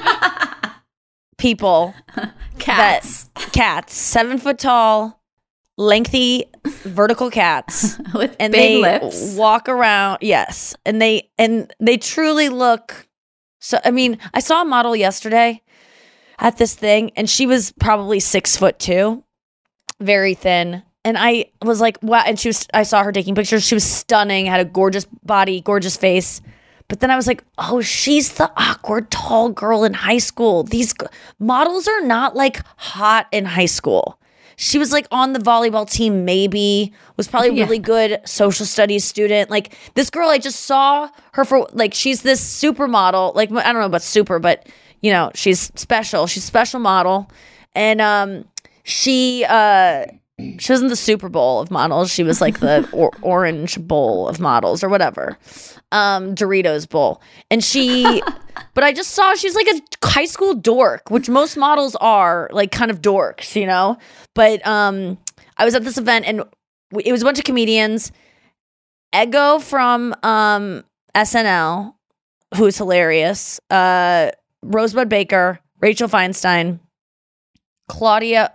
people. Cats. 7-foot tall, lengthy, vertical cats. With and big they lips. walk around. Yes. And they truly look. So, I mean, I saw a model yesterday at this thing and she was probably 6'2", very thin. And I was like, wow. And I saw her taking pictures. She was stunning, had a gorgeous body, gorgeous face. But then I was like, oh, she's the awkward tall girl in high school. These models are not like hot in high school. She was like on the volleyball team, maybe, was probably a really good social studies student. Like this girl, I just saw her for like, she's this supermodel. Like, I don't know about super, but she's special. She's a special model. And she wasn't the Super Bowl of models. She was like the Orange Bowl of models or whatever. Doritos Bowl. And but I just saw she's like a high school dork, which most models are, like kind of dorks, But I was at this event and it was a bunch of comedians. Ego from SNL, who's hilarious. Rosebud Baker, Rachel Feinstein, Claudia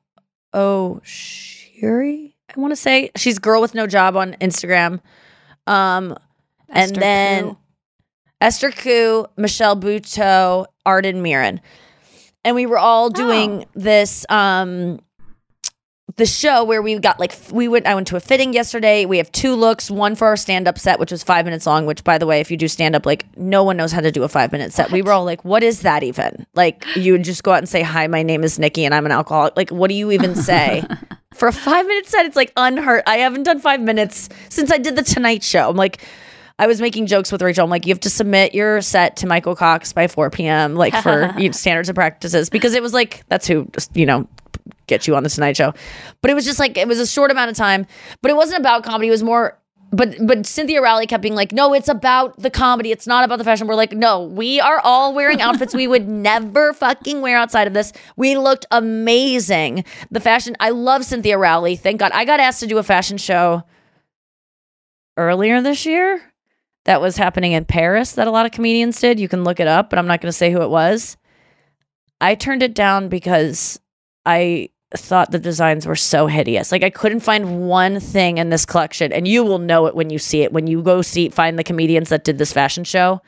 Oshiri, I want to say. She's Girl with No Job on Instagram. And then Esther Koo, Michelle Buteau, Arden Mirren. And we were all doing this the show where we got I went to a fitting yesterday. We have 2 looks, one for our stand-up set, which was 5 minutes long, which by the way, if you do stand-up, like no one knows how to do a 5-minute set. We were all like, what is that even? Like you would just go out and say, hi, my name is Nikki and I'm an alcoholic. Like, what do you even say? For a 5-minute set, it's like unheard. I haven't done 5 minutes since I did the Tonight Show. I'm like, I was making jokes with Rachel. I'm like, you have to submit your set to Michael Cox by 4 p.m. like for standards and practices, because it was like, that's who just, get you on the Tonight Show. But it was just like, it was a short amount of time, but it wasn't about comedy. It was more But Cynthia Rowley kept being like, no, it's about the comedy. It's not about the fashion. We're like, no, we are all wearing outfits we would never fucking wear outside of this. We looked amazing. The fashion, I love Cynthia Rowley. Thank God. I got asked to do a fashion show earlier this year that was happening in Paris that a lot of comedians did. You can look it up, but I'm not going to say who it was. I turned it down because I thought the designs were so hideous. Like I couldn't find one thing in this collection, and you will know it when you see it. When you go find the comedians that did this fashion show.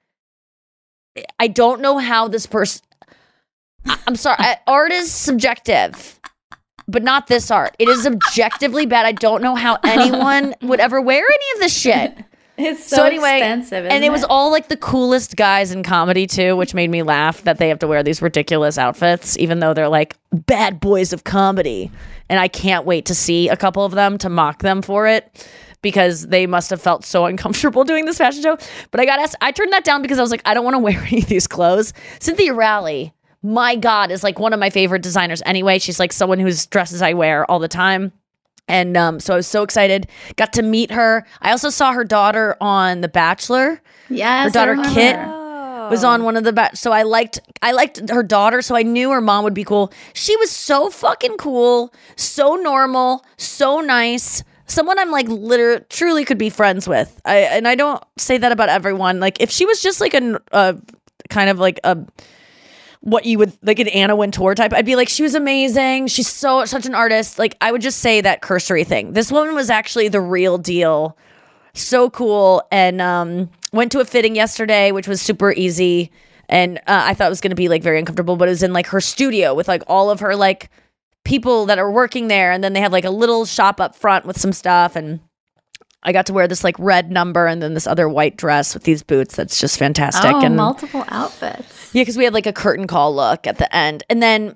I don't know how this person. I'm sorry. Art is subjective, but not this art. It is objectively bad. I don't know how anyone would ever wear any of this shit. It's so expensive, and it was all like the coolest guys in comedy too, which made me laugh that they have to wear these ridiculous outfits, even though they're like bad boys of comedy. And I can't wait to see a couple of them to mock them for it, because they must have felt so uncomfortable doing this fashion show. But I got asked, I turned that down because I was like, I don't want to wear any of these clothes. Cynthia Rowley, my God, is like one of my favorite designers anyway. She's like someone whose dresses I wear all the time. And so I was so excited. Got to meet her. I also saw her daughter on The Bachelor. Yes, her daughter Kit was on one of the so I liked her daughter, so I knew her mom would be cool. She was so fucking cool, so normal, so nice. Someone I'm like truly could be friends with. And I don't say that about everyone. Like if she was just like a kind of like a what you would like an Anna Wintour type, I'd be like, she was amazing. She's such an artist. Like I would just say that cursory thing. This woman was actually the real deal. So cool. And went to a fitting yesterday, which was super easy. And I thought it was going to be like very uncomfortable, but it was in like her studio with like all of her like people that are working there. And then they have like a little shop up front with some stuff. And I got to wear this like red number and then this other white dress with these boots. That's just fantastic. Oh, and multiple outfits. Yeah, because we had like a curtain call look at the end. And then,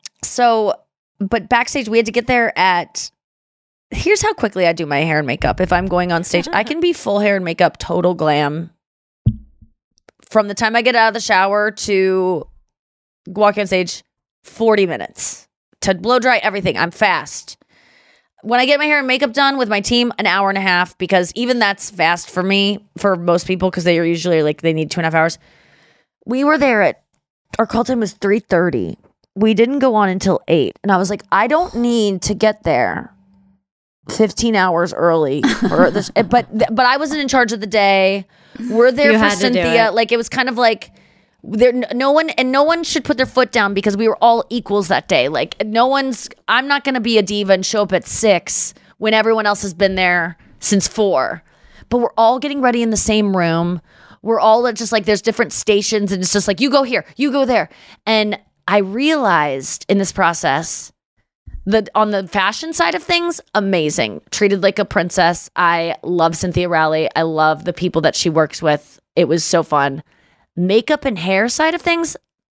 but backstage, we had to get there here's how quickly I do my hair and makeup. If I'm going on stage, I can be full hair and makeup, total glam. From the time I get out of the shower to walk on stage, 40 minutes. To blow dry everything, I'm fast. When I get my hair and makeup done with my team, an hour and a half, because even that's fast for me, for most people, because they are usually like, they need 2.5 hours. We were there our call time was 3:30. We didn't go on until 8. And I was like, I don't need to get there 15 hours early for this. but I wasn't in charge of the day. We're there for Cynthia. Like it was kind of like no one should put their foot down because we were all equals that day. Like I'm not going to be a diva and show up at 6 when everyone else has been there since 4. But we're all getting ready in the same room. We're all just like, there's different stations and it's just like, you go here, you go there. And I realized in this process that on the fashion side of things, amazing. Treated like a princess. I love Cynthia Rowley. I love the people that she works with. It was so fun. Makeup and hair side of things,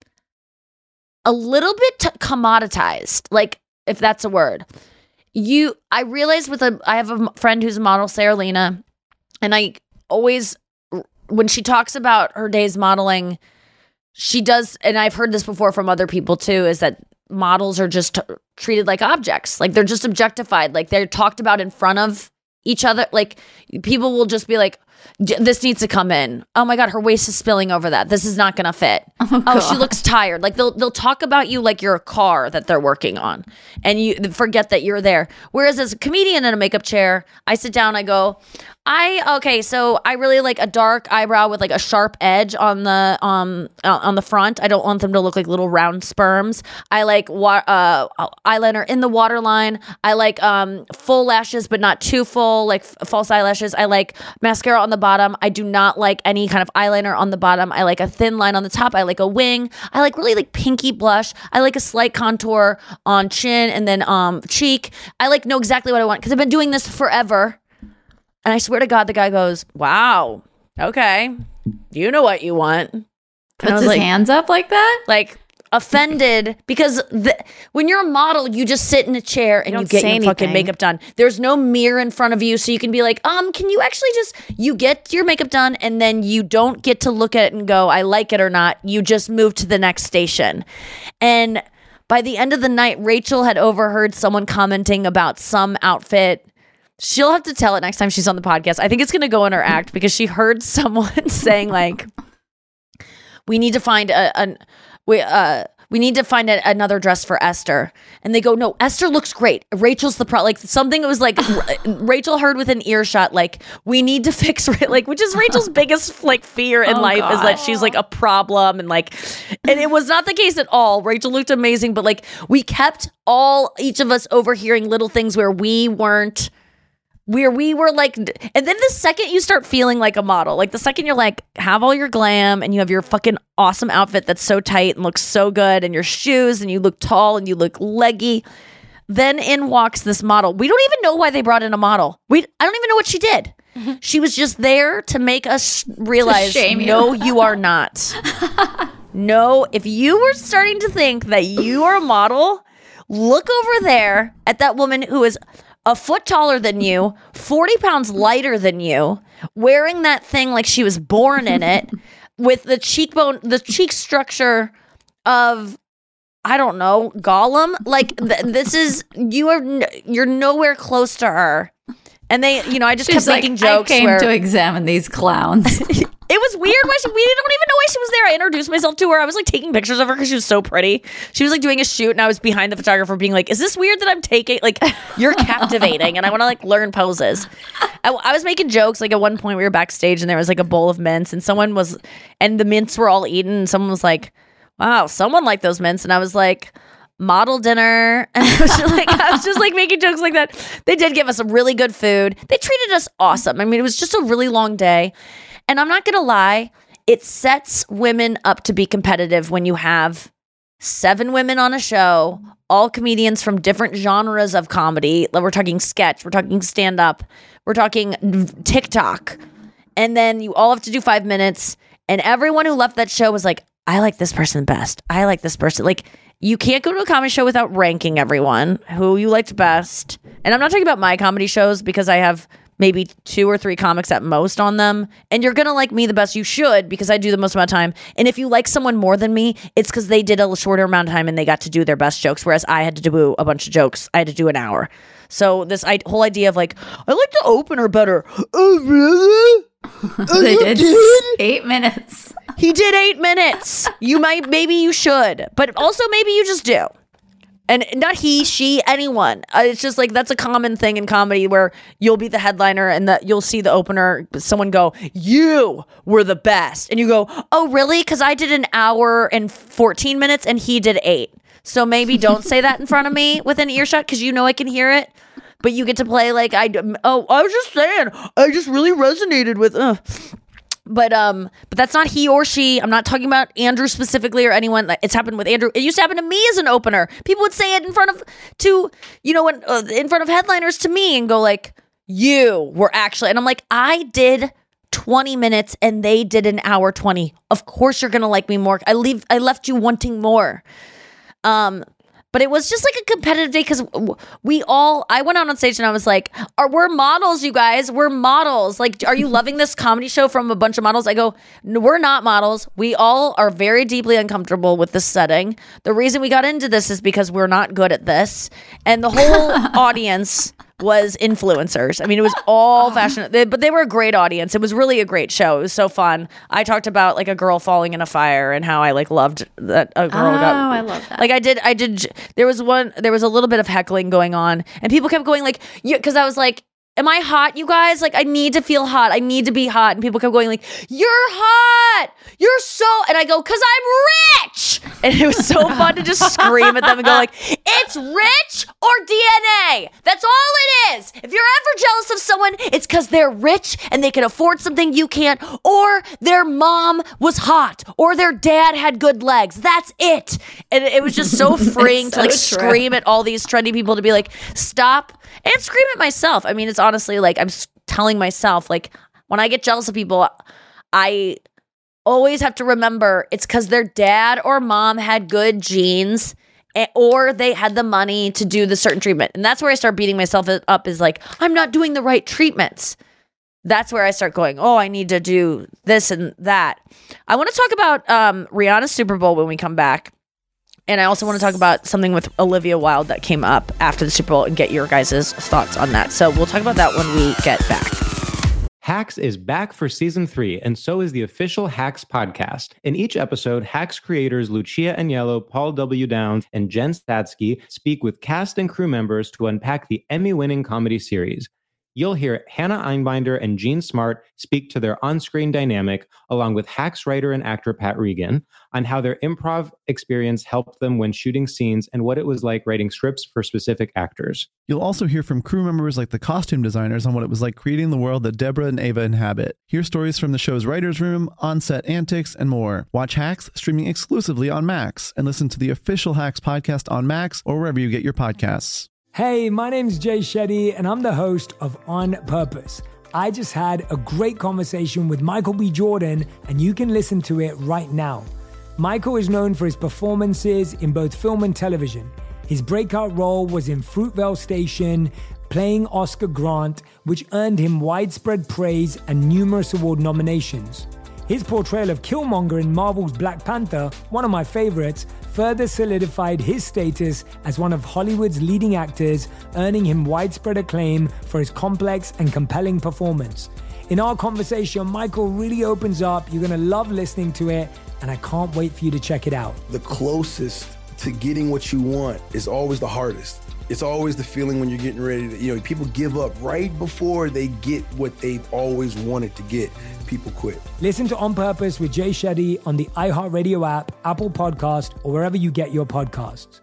a little bit commoditized, like if that's a word. I realized I have a friend who's a model, Sarah Lena, and I always, when she talks about her days modeling, she does, and I've heard this before from other people too, is that models are just treated like objects. Like they're just objectified. Like they're talked about in front of each other. Like people will just be like, this needs to come in. Oh my God, her waist is spilling over that. This is not going to fit. Oh, she looks tired. Like they'll talk about you like you're a car that they're working on and you forget that you're there. Whereas as a comedian in a makeup chair, I sit down, I go, so I really like a dark eyebrow with like a sharp edge on the front. I don't want them to look like little round sperms. I like eyeliner in the waterline. I like full lashes, but not too full, like false eyelashes. I like mascara on the bottom. I do not like any kind of eyeliner on the bottom. I like a thin line on the top. I like a wing. I like really like pinky blush. I like a slight contour on chin and then cheek. I like know exactly what I want because I've been doing this forever. And I swear to God, the guy goes, wow, okay, you know what you want. Puts his hands up like that? Like offended because when you're a model, you just sit in a chair and you get your fucking makeup done. There's no mirror in front of you. So you can be like, can you actually you get your makeup done and then you don't get to look at it and go, I like it or not. You just move to the next station. And by the end of the night, Rachel had overheard someone commenting about some outfit. She'll have to tell it next time she's on the podcast. I think it's going to go in her act because she heard someone saying like, we need to find another dress for Esther. And they go, no, Esther looks great. Rachel's the like something that was like Rachel heard with an earshot, like we need to fix like, which is Rachel's biggest like fear in life is that she's like a problem. And it was not the case at all. Rachel looked amazing, but like we kept each of us overhearing little things where we were like, and then the second you start feeling like a model, like the second you're like, have all your glam and you have your fucking awesome outfit that's so tight and looks so good and your shoes and you look tall and you look leggy, then in walks this model. We don't even know why they brought in a model. I don't even know what she did. She was just there to make us realize, no, you are not. No, if you were starting to think that you are a model, look over there at that woman who is a foot taller than you, 40 pounds lighter than you, wearing that thing like she was born in it, with the cheek structure of, I don't know, Gollum. Like you're nowhere close to her. And I just kept making jokes. I came to examine these clowns. It was weird. We don't even know why she was there. I introduced myself to her. I was like taking pictures of her because she was so pretty. She was like doing a shoot and I was behind the photographer being like, is this weird that I'm taking, like, you're captivating and I want to like learn poses. I was making jokes. Like at one point we were backstage and there was like a bowl of mints and the mints were all eaten and someone was like, wow, someone liked those mints. And I was like, model dinner. And I was just like making jokes like that. They did give us some really good food. They treated us awesome. I mean, it was just a really long day. And I'm not going to lie, it sets women up to be competitive when you have 7 women on a show, all comedians from different genres of comedy. We're talking sketch, we're talking stand-up, we're talking TikTok. And then you all have to do 5 minutes. And everyone who left that show was like, I like this person best. I like this person. Like, you can't go to a comedy show without ranking everyone who you liked best. And I'm not talking about my comedy shows because I have maybe 2 or 3 comics at most on them. And you're going to like me the best. You should, because I do the most amount of time. And if you like someone more than me, it's because they did a shorter amount of time and they got to do their best jokes. Whereas I had to do a bunch of jokes. I had to do an hour. So this whole idea of like, I like the opener better. Oh, really? They did 8 minutes. He did 8 minutes. Maybe you should. But also maybe you just do. And not he, she, anyone. It's just like that's a common thing in comedy where you'll be the headliner and you'll see the opener, someone go, you were the best. And you go, oh, really? Because I did an hour and 14 minutes and he did 8. So maybe don't say that in front of me with an earshot because you know I can hear it. But you get to play like I was just saying, I just really resonated with But that's not he or she. I'm not talking about Andrew specifically or anyone. It's happened with Andrew. It used to happen to me as an opener. People would say it in front of headliners to me and go like, you were actually, and I'm like, I did 20 minutes and they did an hour 20. Of course you're gonna like me more. I left you wanting more. But it was just like a competitive day because I went out on stage and I was like, we're models, you guys. We're models. Like, are you loving this comedy show from a bunch of models? I go, no, we're not models. We all are very deeply uncomfortable with this setting. The reason we got into this is because we're not good at this. And the whole audience was influencers. I mean, it was all fashion, but they were a great audience. It was really a great show. It was so fun. I talked about like a girl falling in a fire and how I like loved that a girl got. Oh, I love that. Like I did. There was a little bit of heckling going on and people kept going like, because I was like, am I hot, you guys? Like, I need to feel hot. I need to be hot. And people kept going like, you're hot. You're so, and I go, because I'm rich. And it was so fun to just scream at them and go like, it's rich or DNA. That's all it is. If you're ever jealous of someone, it's because they're rich and they can afford something you can't, or their mom was hot, or their dad had good legs. That's it. And it was just so freeing to like scream at all these trendy people to be like, stop. And scream at myself. I mean, it's honestly like I'm telling myself, like, when I get jealous of people, I always have to remember it's because their dad or mom had good genes or they had the money to do the certain treatment. And that's where I start beating myself up is like, I'm not doing the right treatments. That's where I start going, oh, I need to do this and that. I want to talk about Rihanna's Super Bowl when we come back. And I also want to talk about something with Olivia Wilde that came up after the Super Bowl and get your guys' thoughts on that. So we'll talk about that when we get back. Hacks is back for season 3, and so is the official Hacks podcast. In each episode, Hacks creators Lucia Aniello, Paul W. Downs, and Jen Statsky speak with cast and crew members to unpack the Emmy-winning comedy series. You'll hear Hannah Einbinder and Jean Smart speak to their on-screen dynamic, along with Hacks writer and actor Pat Regan, on how their improv experience helped them when shooting scenes and what it was like writing scripts for specific actors. You'll also hear from crew members like the costume designers on what it was like creating the world that Deborah and Ava inhabit. Hear stories from the show's writer's room, on-set antics, and more. Watch Hacks streaming exclusively on Max, and listen to the official Hacks podcast on Max or wherever you get your podcasts. Hey, my name's Jay Shetty, and I'm the host of On Purpose. I just had a great conversation with Michael B. Jordan, and you can listen to it right now. Michael is known for his performances in both film and television. His breakout role was in Fruitvale Station, playing Oscar Grant, which earned him widespread praise and numerous award nominations. His portrayal of Killmonger in Marvel's Black Panther, one of my favorites, further solidified his status as one of Hollywood's leading actors, earning him widespread acclaim for his complex and compelling performance. In our conversation, Michael really opens up. You're going to love listening to it, and I can't wait for you to check it out. The closest to getting what you want is always the hardest. It's always the feeling when you're getting ready to, people give up right before they get what they've always wanted to get. People quit. Listen to On Purpose with Jay Shetty on the iHeartRadio app, Apple Podcast, or wherever you get your podcasts.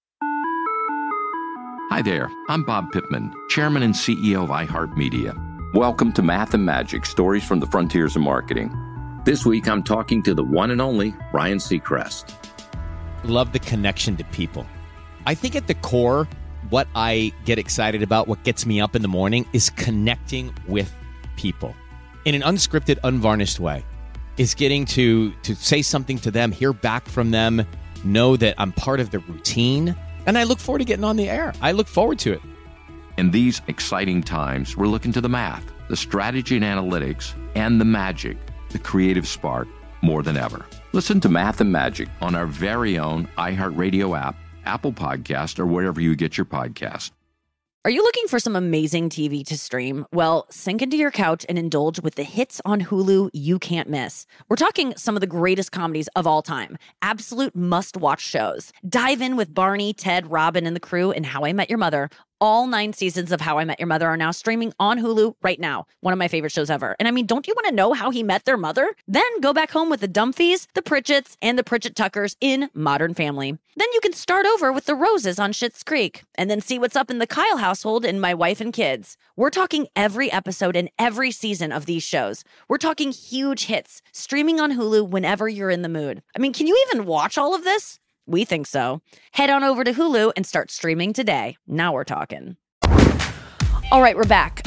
Hi there, I'm Bob Pittman, Chairman and CEO of iHeartMedia. Welcome to Math and Magic, Stories from the Frontiers of Marketing. This week, I'm talking to the one and only Ryan Seacrest. Love the connection to people. I think at the core, what I get excited about, what gets me up in the morning, is connecting with people in an unscripted, unvarnished way. Is getting to say something to them, hear back from them, know that I'm part of the routine, and I look forward to getting on the air. I look forward to it. In these exciting times, we're looking to the math, the strategy and analytics, and the magic, the creative spark, more than ever. Listen to Math and Magic on our very own iHeartRadio app, Apple Podcast, or wherever you get your podcast. Are you looking for some amazing TV to stream? Well, sink into your couch and indulge with the hits on Hulu you can't miss. We're talking some of the greatest comedies of all time, absolute must-watch shows. Dive in with Barney, Ted, Robin, and the crew in How I Met Your Mother. All 9 seasons of How I Met Your Mother are now streaming on Hulu right now. One of my favorite shows ever. And I mean, don't you want to know how he met their mother? Then go back home with the Dumfies, the Pritchetts, and the Pritchett Tuckers in Modern Family. Then you can start over with the Roses on Schitt's Creek. And then see what's up in the Kyle household in My Wife and Kids. We're talking every episode and every season of these shows. We're talking huge hits, streaming on Hulu whenever you're in the mood. I mean, can you even watch all of this? We think so. Head on over to Hulu and start streaming today. Now we're talking. All right, we're back.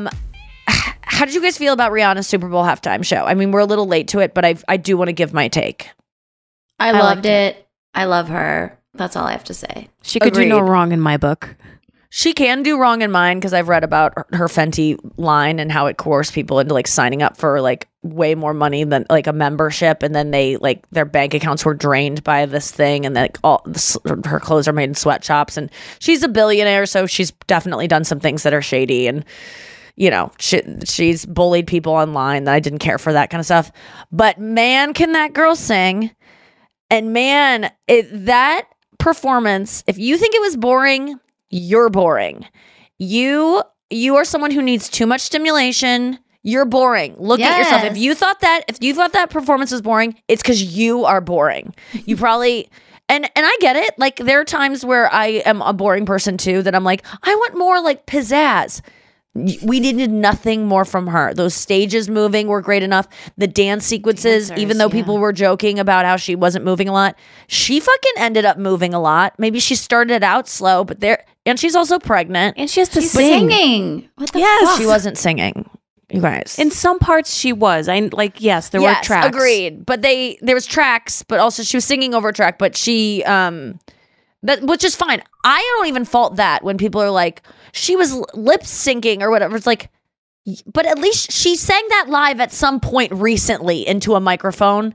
How did you guys feel about Rihanna's Super Bowl halftime show? I mean, we're a little late to it, but I do want to give my take. I loved it. I love her. That's all I have to say. She could do no wrong in my book. She can do wrong in mine because I've read about her Fenty line and how it coerced people into like signing up for like way more money than like a membership, and then they like their bank accounts were drained by this thing, and like all her clothes are made in sweatshops, and she's a billionaire, so she's definitely done some things that are shady, and she's bullied people online that I didn't care for that kind of stuff. But man, can that girl sing? And man, that performance, if you think it was boring, you're boring. You are someone who needs too much stimulation. You're boring. Look at yourself. If you thought that performance was boring, it's because you are boring. You probably and I get it. Like there are times where I am a boring person too, that I'm like, I want more like pizzazz. We needed nothing more from her. Those stages moving were great enough. The dance sequences, even though people were joking about how she wasn't moving a lot, she fucking ended up moving a lot. Maybe she started out slow, but and she's also pregnant. And she has to sing. Singing. What the fuck? She wasn't singing. You guys. In some parts she was. There were tracks. Agreed. But there was tracks, but also she was singing over a track, but she which is fine. I don't even fault that when people are like, she was lip syncing or whatever. It's like, but at least she sang that live at some point recently into a microphone.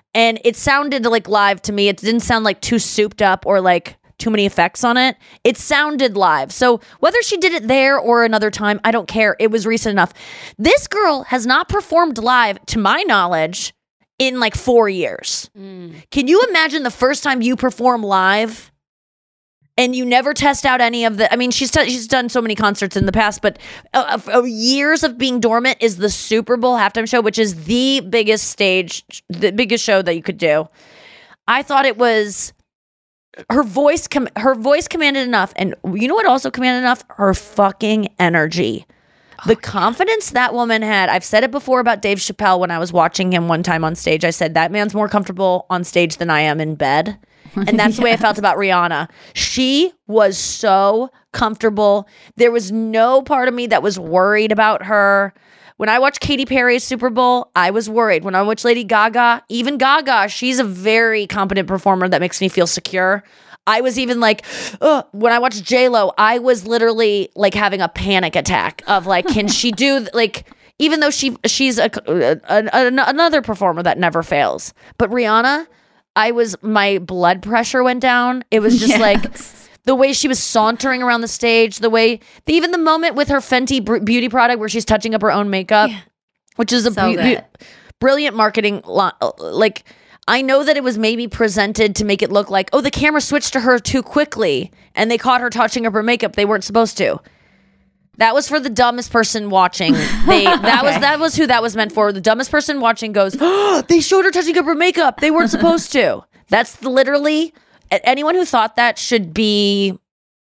And it sounded like live to me. It didn't sound like too souped up or like too many effects on it. It sounded live. So whether she did it there or another time, I don't care. It was recent enough. This girl has not performed live, to my knowledge, in like 4 years. Can you imagine the first time you perform live and you never test out any of the, I mean, she's done so many concerts in the past, but years of being dormant is the Super Bowl halftime show, which is the biggest stage, the biggest show that you could do. I thought it was, her voice commanded enough. And you know what also commanded enough? Her fucking energy. The confidence that woman had. I've said it before about Dave Chappelle when I was watching him one time on stage. I said, that man's more comfortable on stage than I am in bed. And that's the way I felt about Rihanna. She was so comfortable. There was no part of me that was worried about her. When I watched Katy Perry's Super Bowl, I was worried. When I watched Lady Gaga, even Gaga, she's a very competent performer that makes me feel secure. I was even like, when I watched J-Lo, I was literally like having a panic attack of like, can she do like, even though she's another performer that never fails. But Rihanna, my blood pressure went down. It was just like the way she was sauntering around the stage, even the moment with her Fenty beauty product where she's touching up her own makeup, which is a brilliant marketing. Like, I know that it was maybe presented to make it look like, the camera switched to her too quickly and they caught her touching up her makeup. They weren't supposed to. That was for the dumbest person watching. That was who that was meant for. The dumbest person watching goes, they showed her touching up her makeup. They weren't supposed to. That's literally, anyone who thought that should be,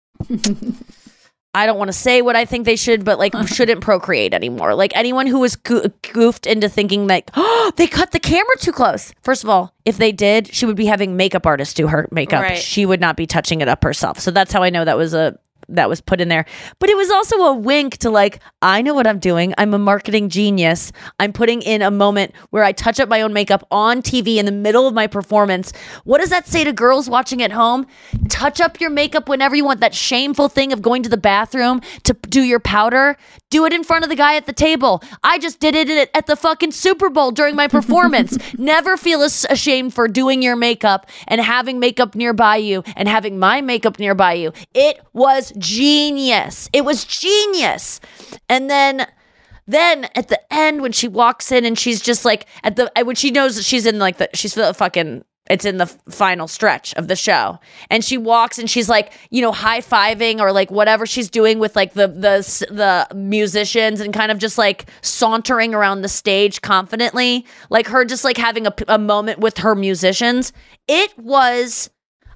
I don't want to say what I think they should, but like shouldn't procreate anymore. Like anyone who was goofed into thinking like, they cut the camera too close. First of all, if they did, she would be having makeup artists do her makeup. Right. She would not be touching it up herself. So that's how I know that was put in there. But it was also a wink to like, I know what I'm doing. I'm a marketing genius. I'm putting in a moment where I touch up my own makeup on TV in the middle of my performance. What does that say to girls watching at home? Touch up your makeup whenever you want. That shameful thing of going to the bathroom to do your powder. Do it in front of the guy at the table. I just did it at the fucking Super Bowl during my performance. Never feel ashamed for doing your makeup and having makeup nearby you and having my makeup nearby you. It was genius. It was genius. And then at the end when she walks in and she's just like when she knows that she's in like it's in the final stretch of the show, and she walks and she's like, high-fiving or like whatever she's doing with like the musicians and kind of just like sauntering around the stage confidently, like her just like having a moment with her musicians. I was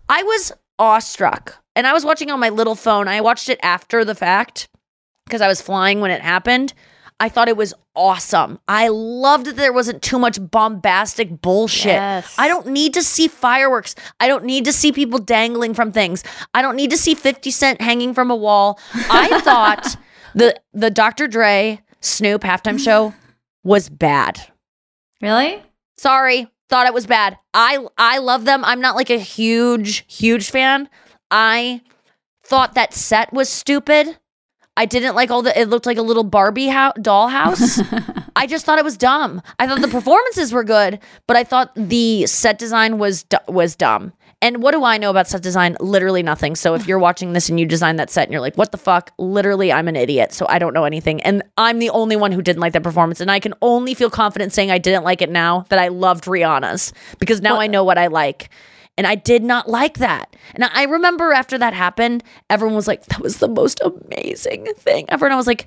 awestruck. And I was watching on my little phone. I watched it after the fact because I was flying when it happened. I thought it was awesome. I loved that there wasn't too much bombastic bullshit. Yes. I don't need to see fireworks. I don't need to see people dangling from things. I don't need to see 50 Cent hanging from a wall. I thought the Dr. Dre Snoop halftime show was bad. Really? Sorry. Thought it was bad. I love them. I'm not like a huge fan. I thought that set was stupid. I didn't like it looked like a little Barbie dollhouse. I just thought it was dumb. I thought the performances were good, but I thought the set design was dumb. And what do I know about set design? Literally nothing. So if you're watching this and you design that set and you're like, what the fuck? Literally, I'm an idiot. So I don't know anything. And I'm the only one who didn't like that performance. And I can only feel confident saying I didn't like it now that I loved Rihanna's, because now I know what I like. And I did not like that. And I remember after that happened, everyone was like, that was the most amazing thing ever. And I was like,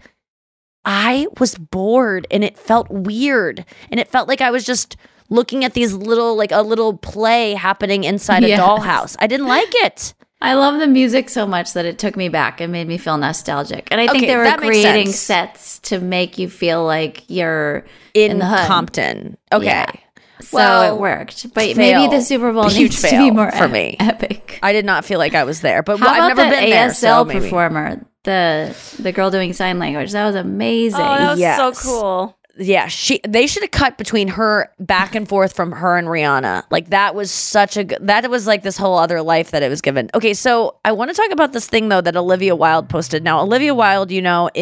I was bored and it felt weird. And it felt like I was just looking at these little, like a little play happening inside a dollhouse. I didn't like it. I love the music so much that it took me back and made me feel nostalgic. And I think they were creating sets to make you feel like you're in the hood. Compton. Okay. Yeah. So it worked, but maybe the Super Bowl needs to be more for me. Epic. I did not feel like I was there, but I've never been there. So performer, the girl doing sign language, that was amazing. Oh, that was so cool. Yeah, they should have cut between her back and forth from her and Rihanna. Like that was that was like this whole other life that it was given. Okay, so I want to talk about this thing though that Olivia Wilde posted. Now Olivia Wilde,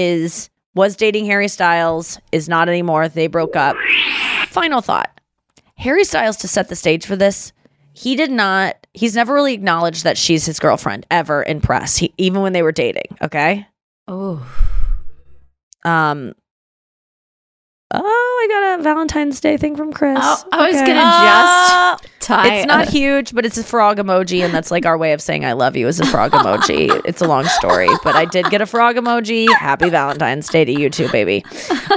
was dating Harry Styles, is not anymore. They broke up. Final thought. Harry Styles, to set the stage for this, he's never really acknowledged that she's his girlfriend ever in press, even when they were dating, okay? Oh. I got a Valentine's Day thing from Chris. Oh, I was gonna just tie. It's not huge, but it's a frog emoji, and that's like our way of saying I love you is a frog emoji. It's a long story, but I did get a frog emoji. Happy Valentine's Day to you too, baby.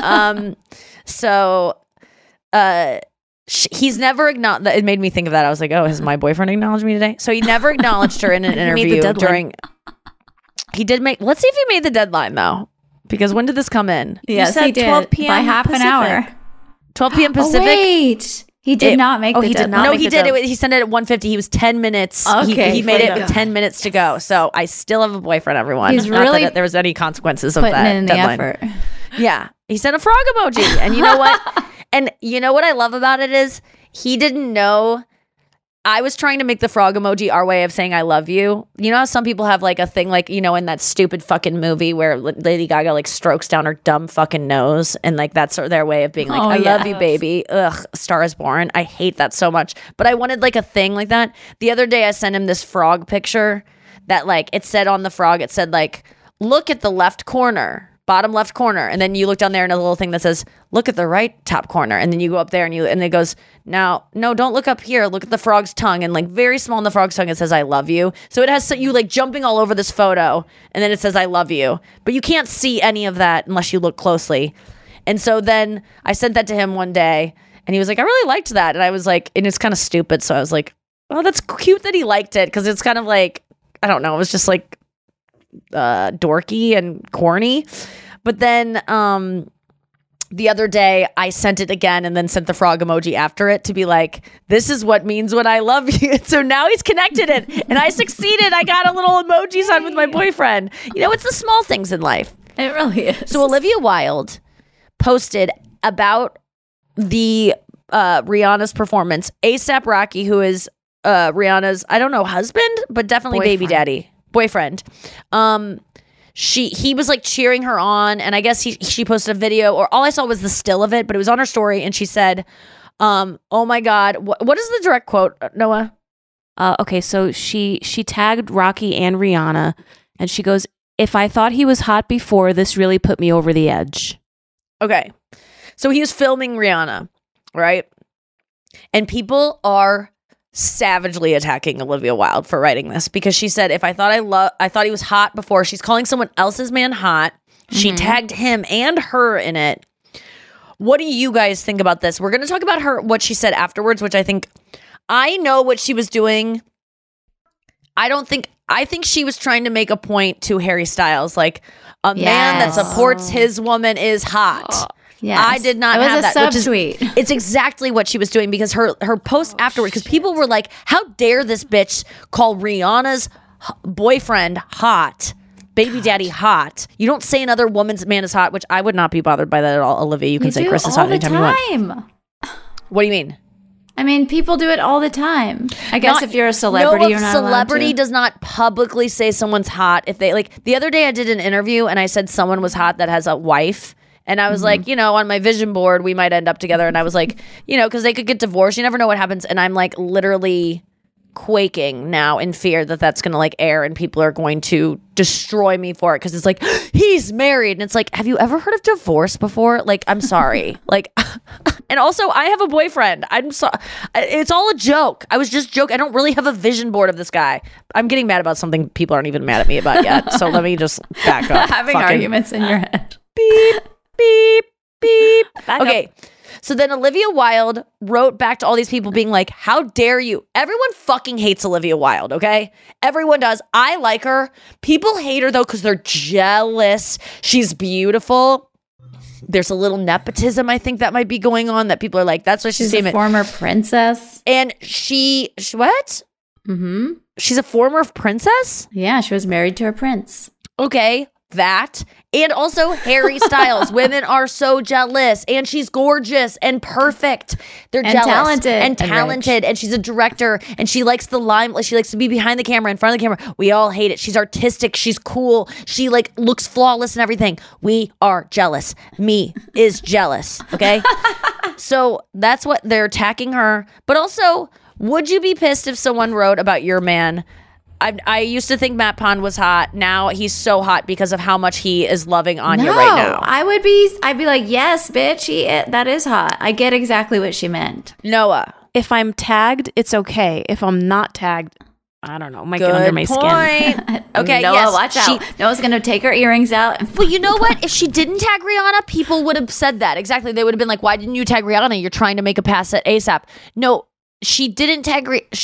He's never acknowledged. It made me think of that. I was like, oh, has my boyfriend acknowledged me today? So he never acknowledged her in an interview during. He did make. Let's see if he made the deadline though. Because when did this come in? Yes, he did. 12 p.m. by half Pacific. an hour. 12 p.m. Pacific. Oh, wait, he did not make. He did not. No, he did. He sent it at 1:50. He was 10 minutes. Okay, he made it with 10 minutes to go. So I still have a boyfriend. Everyone. He's Not really that there was any consequences of that putting in the deadline. effort. Yeah, he sent a frog emoji, and you know what? And you know what I love about it is he didn't know. I was trying to make the frog emoji our way of saying I love you. You know how some people have like a thing like, you know, in that stupid fucking movie where Lady Gaga like strokes down her dumb fucking nose and like that's their way of being like, I love you, baby. Ugh, Star is Born. I hate that so much. But I wanted like a thing like that. The other day I sent him this frog picture that like it said on the frog, it said like, look at the left corner. Bottom left corner, and then you look down there and a little thing that says look at the right top corner, and then you go up there and it goes, now no, don't look up here, look at the frog's tongue, and like very small in the frog's tongue it says I love you. So it has you like jumping all over this photo, and then it says I love you, but you can't see any of that unless you look closely. And so then I sent that to him one day and he was like, I really liked that. And I was like, and it's kind of stupid, so I was like, oh, that's cute that he liked it, because it's kind of like, I don't know, it was just like dorky and corny. But then the other day I sent it again and then sent the frog emoji after it to be like, this is what means when I love you. So now he's connected it and I succeeded. I got a little emoji sign with my boyfriend. You know, it's the small things in life. It really is. So Olivia Wilde posted about the Rihanna's performance. A$AP Rocky, who is Rihanna's, I don't know, husband, but definitely baby daddy, boyfriend. He was like cheering her on, and I guess she posted a video, or all I saw was the still of it, but it was on her story, and she said, oh my God, what is the direct quote, Noah? Okay, so she tagged Rocky and Rihanna, and she goes, if I thought he was hot before, this really put me over the edge. Okay, so he was filming Rihanna, right? And people are savagely attacking Olivia Wilde for writing this, because she said, if I thought he was hot before, she's calling someone else's man hot. She tagged him and her in it. What do you guys think about this? We're going to talk about what she said afterwards, which I know what she was doing. I think she was trying to make a point to Harry Styles, like a man that supports his woman is hot. Yes. I did not have that. Subtweet. It's exactly what she was doing, because her post afterwards, because people were like, how dare this bitch call Rihanna's boyfriend hot, baby daddy hot. You don't say another woman's man is hot, which I would not be bothered by that at all. Olivia, you can say Chris is hot anytime you want. What do you mean? I mean, people do it all the time. I guess if you're a celebrity, you're not allowed to. Celebrity does not publicly say someone's hot. If they like, the other day I did an interview and I said someone was hot that has a wife. And I was like, you know, on my vision board, we might end up together. And I was like, you know, because they could get divorced. You never know what happens. And I'm like literally quaking now in fear that that's going to like air and people are going to destroy me for it. Because it's like, he's married. And it's like, have you ever heard of divorce before? Like, I'm sorry. Like, and also I have a boyfriend. I'm sorry. It's all a joke. I was just joking. I don't really have a vision board of this guy. I'm getting mad about something people aren't even mad at me about yet. So let me just back up. Having arguments in your head. Beep. Beep, beep. Okay. So then Olivia Wilde wrote back to all these people being like, how dare you? Everyone fucking hates Olivia Wilde, okay? Everyone does. I like her. People hate her though because they're jealous. She's beautiful. There's a little nepotism, I think, that might be going on, that people are like, that's what she's a former princess. And what? Mm-hmm. She's a former princess? Yeah, she was married to a prince. Okay. That, and also Harry Styles. Women are so jealous, and she's gorgeous and perfect. They're jealous and talented, and she's a director, and she likes the limelight. She likes to be behind the camera, in front of the camera. We all hate it. She's artistic. She's cool. She like looks flawless and everything. We are jealous. Me is jealous. Okay. So that's what they're attacking her. But also, would you be pissed if someone wrote about your man? I used to think Matt Pond was hot. Now he's so hot because of how much he is loving Anya right now. I'd be like, yes, bitch, that is hot. I get exactly what she meant. Noah. If I'm tagged, it's okay. If I'm not tagged, I don't know. Might get under my skin. Okay, Noah, yes. watch out. Noah's going to take her earrings out. Well, you know what? If she didn't tag Rihanna, people would have said that. Exactly. They would have been like, why didn't you tag Rihanna? You're trying to make a pass at ASAP. No. She didn't tag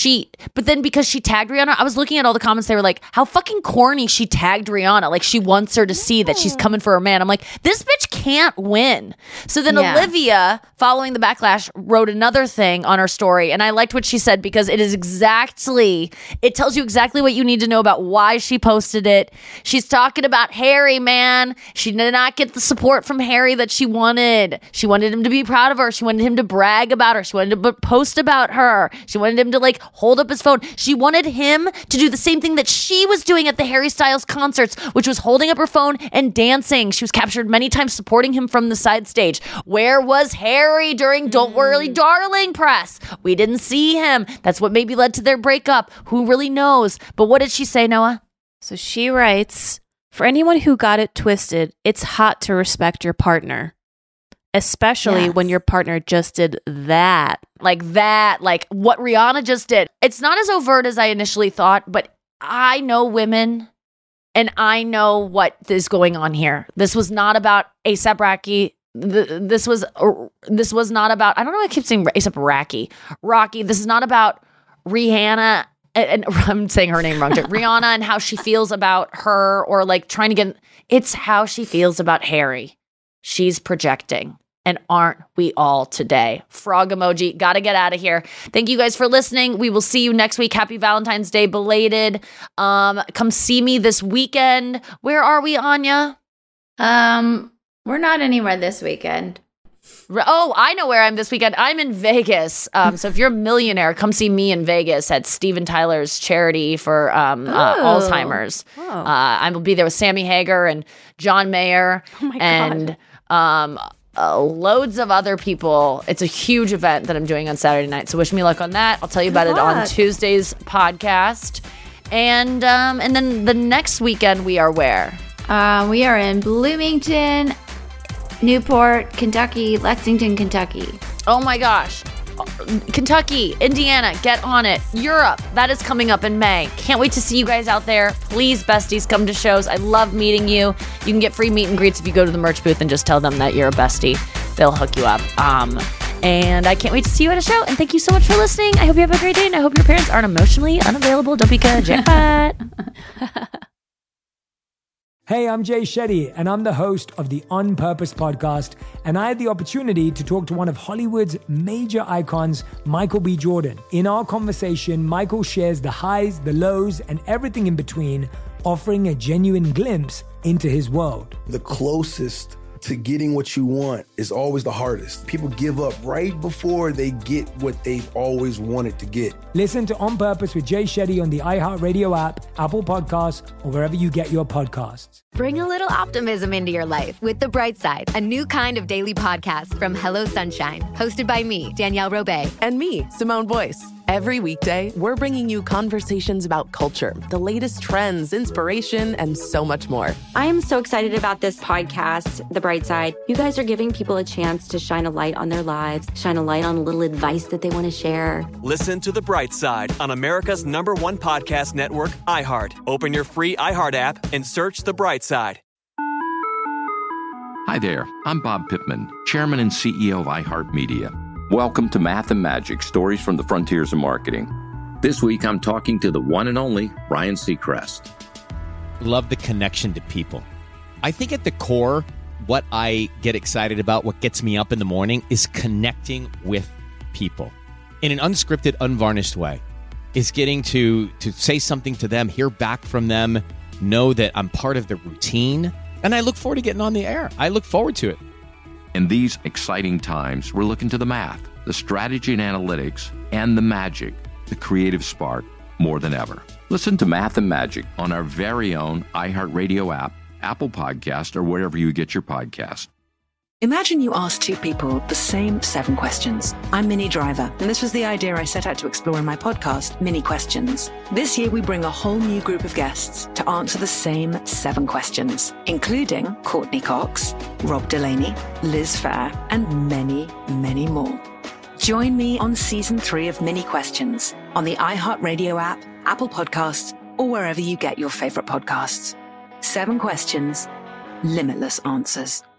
but then because she tagged Rihanna, I was looking at all the comments. They were like, how fucking corny she tagged Rihanna. Like she wants her to see that she's coming for her man. I'm like, this bitch can't win. So then Olivia, following the backlash, wrote another thing on her story. And I liked what she said because it tells you exactly what you need to know about why she posted it. She's talking about Harry, man. She did not get the support from Harry that she wanted. She wanted him to be proud of her. She wanted him to brag about her. She wanted to post about her. She wanted him to like hold up his phone. She wanted him to do the same thing that she was doing at the Harry Styles concerts, which was holding up her phone and dancing. She was captured many times supporting him from the side stage. Where was Harry during Don't Worry Darling press? We didn't see him. That's what maybe led to their breakup. Who really knows? But what did she say, Noah? So she writes, for anyone who got it twisted, it's hot to respect your partner. Especially when your partner just did that. Like what Rihanna just did. It's not as overt as I initially thought, but I know women and I know what is going on here. This was not about A$AP Rocky. This was not about, I don't know why I keep saying A$AP Rocky. This is not about Rihanna, and I'm saying her name wrong, Rihanna and how she feels about her or like trying to get, it's how she feels about Harry. She's projecting. And aren't we all today? Frog emoji. Gotta get out of here. Thank you guys for listening. We will see you next week. Happy Valentine's Day belated. Come see me this weekend. Where are we, Anya? We're not anywhere this weekend. Oh, I know where I'm this weekend. I'm in Vegas. So if you're a millionaire, come see me in Vegas at Steven Tyler's charity for Alzheimer's. Oh. I will be there with Sammy Hagar and John Mayer and loads of other people. It's a huge event that I'm doing on Saturday night. So wish me luck on that. I'll tell you about it on Tuesday's podcast. And then the next weekend we are where? We are in Bloomington, Newport, Kentucky, Lexington, Kentucky. Oh my gosh. Kentucky, Indiana, get on it. Europe, that is coming up in May. Can't wait to see you guys out there. Please, besties, come to shows. I love meeting you. You can get free meet and greets if you go to the merch booth and just tell them that you're a bestie. They'll hook you up. And I can't wait to see you at a show. And thank you so much for listening. I hope you have a great day, and I hope your parents aren't emotionally unavailable. Don't be a jackpot. Hey, I'm Jay Shetty, and I'm the host of the On Purpose podcast. And I had the opportunity to talk to one of Hollywood's major icons, Michael B. Jordan. In our conversation, Michael shares the highs, the lows, and everything in between, offering a genuine glimpse into his world. The closest to getting what you want is always the hardest. People give up right before they get what they've always wanted to get. Listen to On Purpose with Jay Shetty on the iHeartRadio app, Apple Podcasts, or wherever you get your podcasts. Bring a little optimism into your life with The Bright Side, a new kind of daily podcast from Hello Sunshine, hosted by me, Danielle Robay. And me, Simone Boyce. Every weekday, we're bringing you conversations about culture, the latest trends, inspiration, and so much more. I am so excited about this podcast, The Bright Side. You guys are giving people a chance to shine a light on their lives, shine a light on a little advice that they want to share. Listen to The Bright Side on America's #1 podcast network, iHeart. Open your free iHeart app and search The Bright Side. Hi there, I'm Bob Pittman, Chairman and CEO of iHeartMedia. Welcome to Math and Magic, Stories from the Frontiers of Marketing. This week, I'm talking to the one and only Ryan Seacrest. Love the connection to people. I think at the core, what I get excited about, what gets me up in the morning, is connecting with people in an unscripted, unvarnished way. Is getting to say something to them, hear back from them, know that I'm part of the routine, and I look forward to getting on the air. I look forward to it. In these exciting times, we're looking to the math, the strategy and analytics, and the magic, the creative spark, more than ever. Listen to Math and Magic on our very own iHeartRadio app, Apple Podcast, or wherever you get your podcast. Imagine you ask two people the same 7 questions. I'm Minnie Driver, and this was the idea I set out to explore in my podcast, Mini Questions. This year, we bring a whole new group of guests to answer the same 7 questions, including Courtney Cox, Rob Delaney, Liz Phair, and many, many more. Join me on Season 3 of Mini Questions on the iHeartRadio app, Apple Podcasts, or wherever you get your favorite podcasts. 7 questions, limitless answers.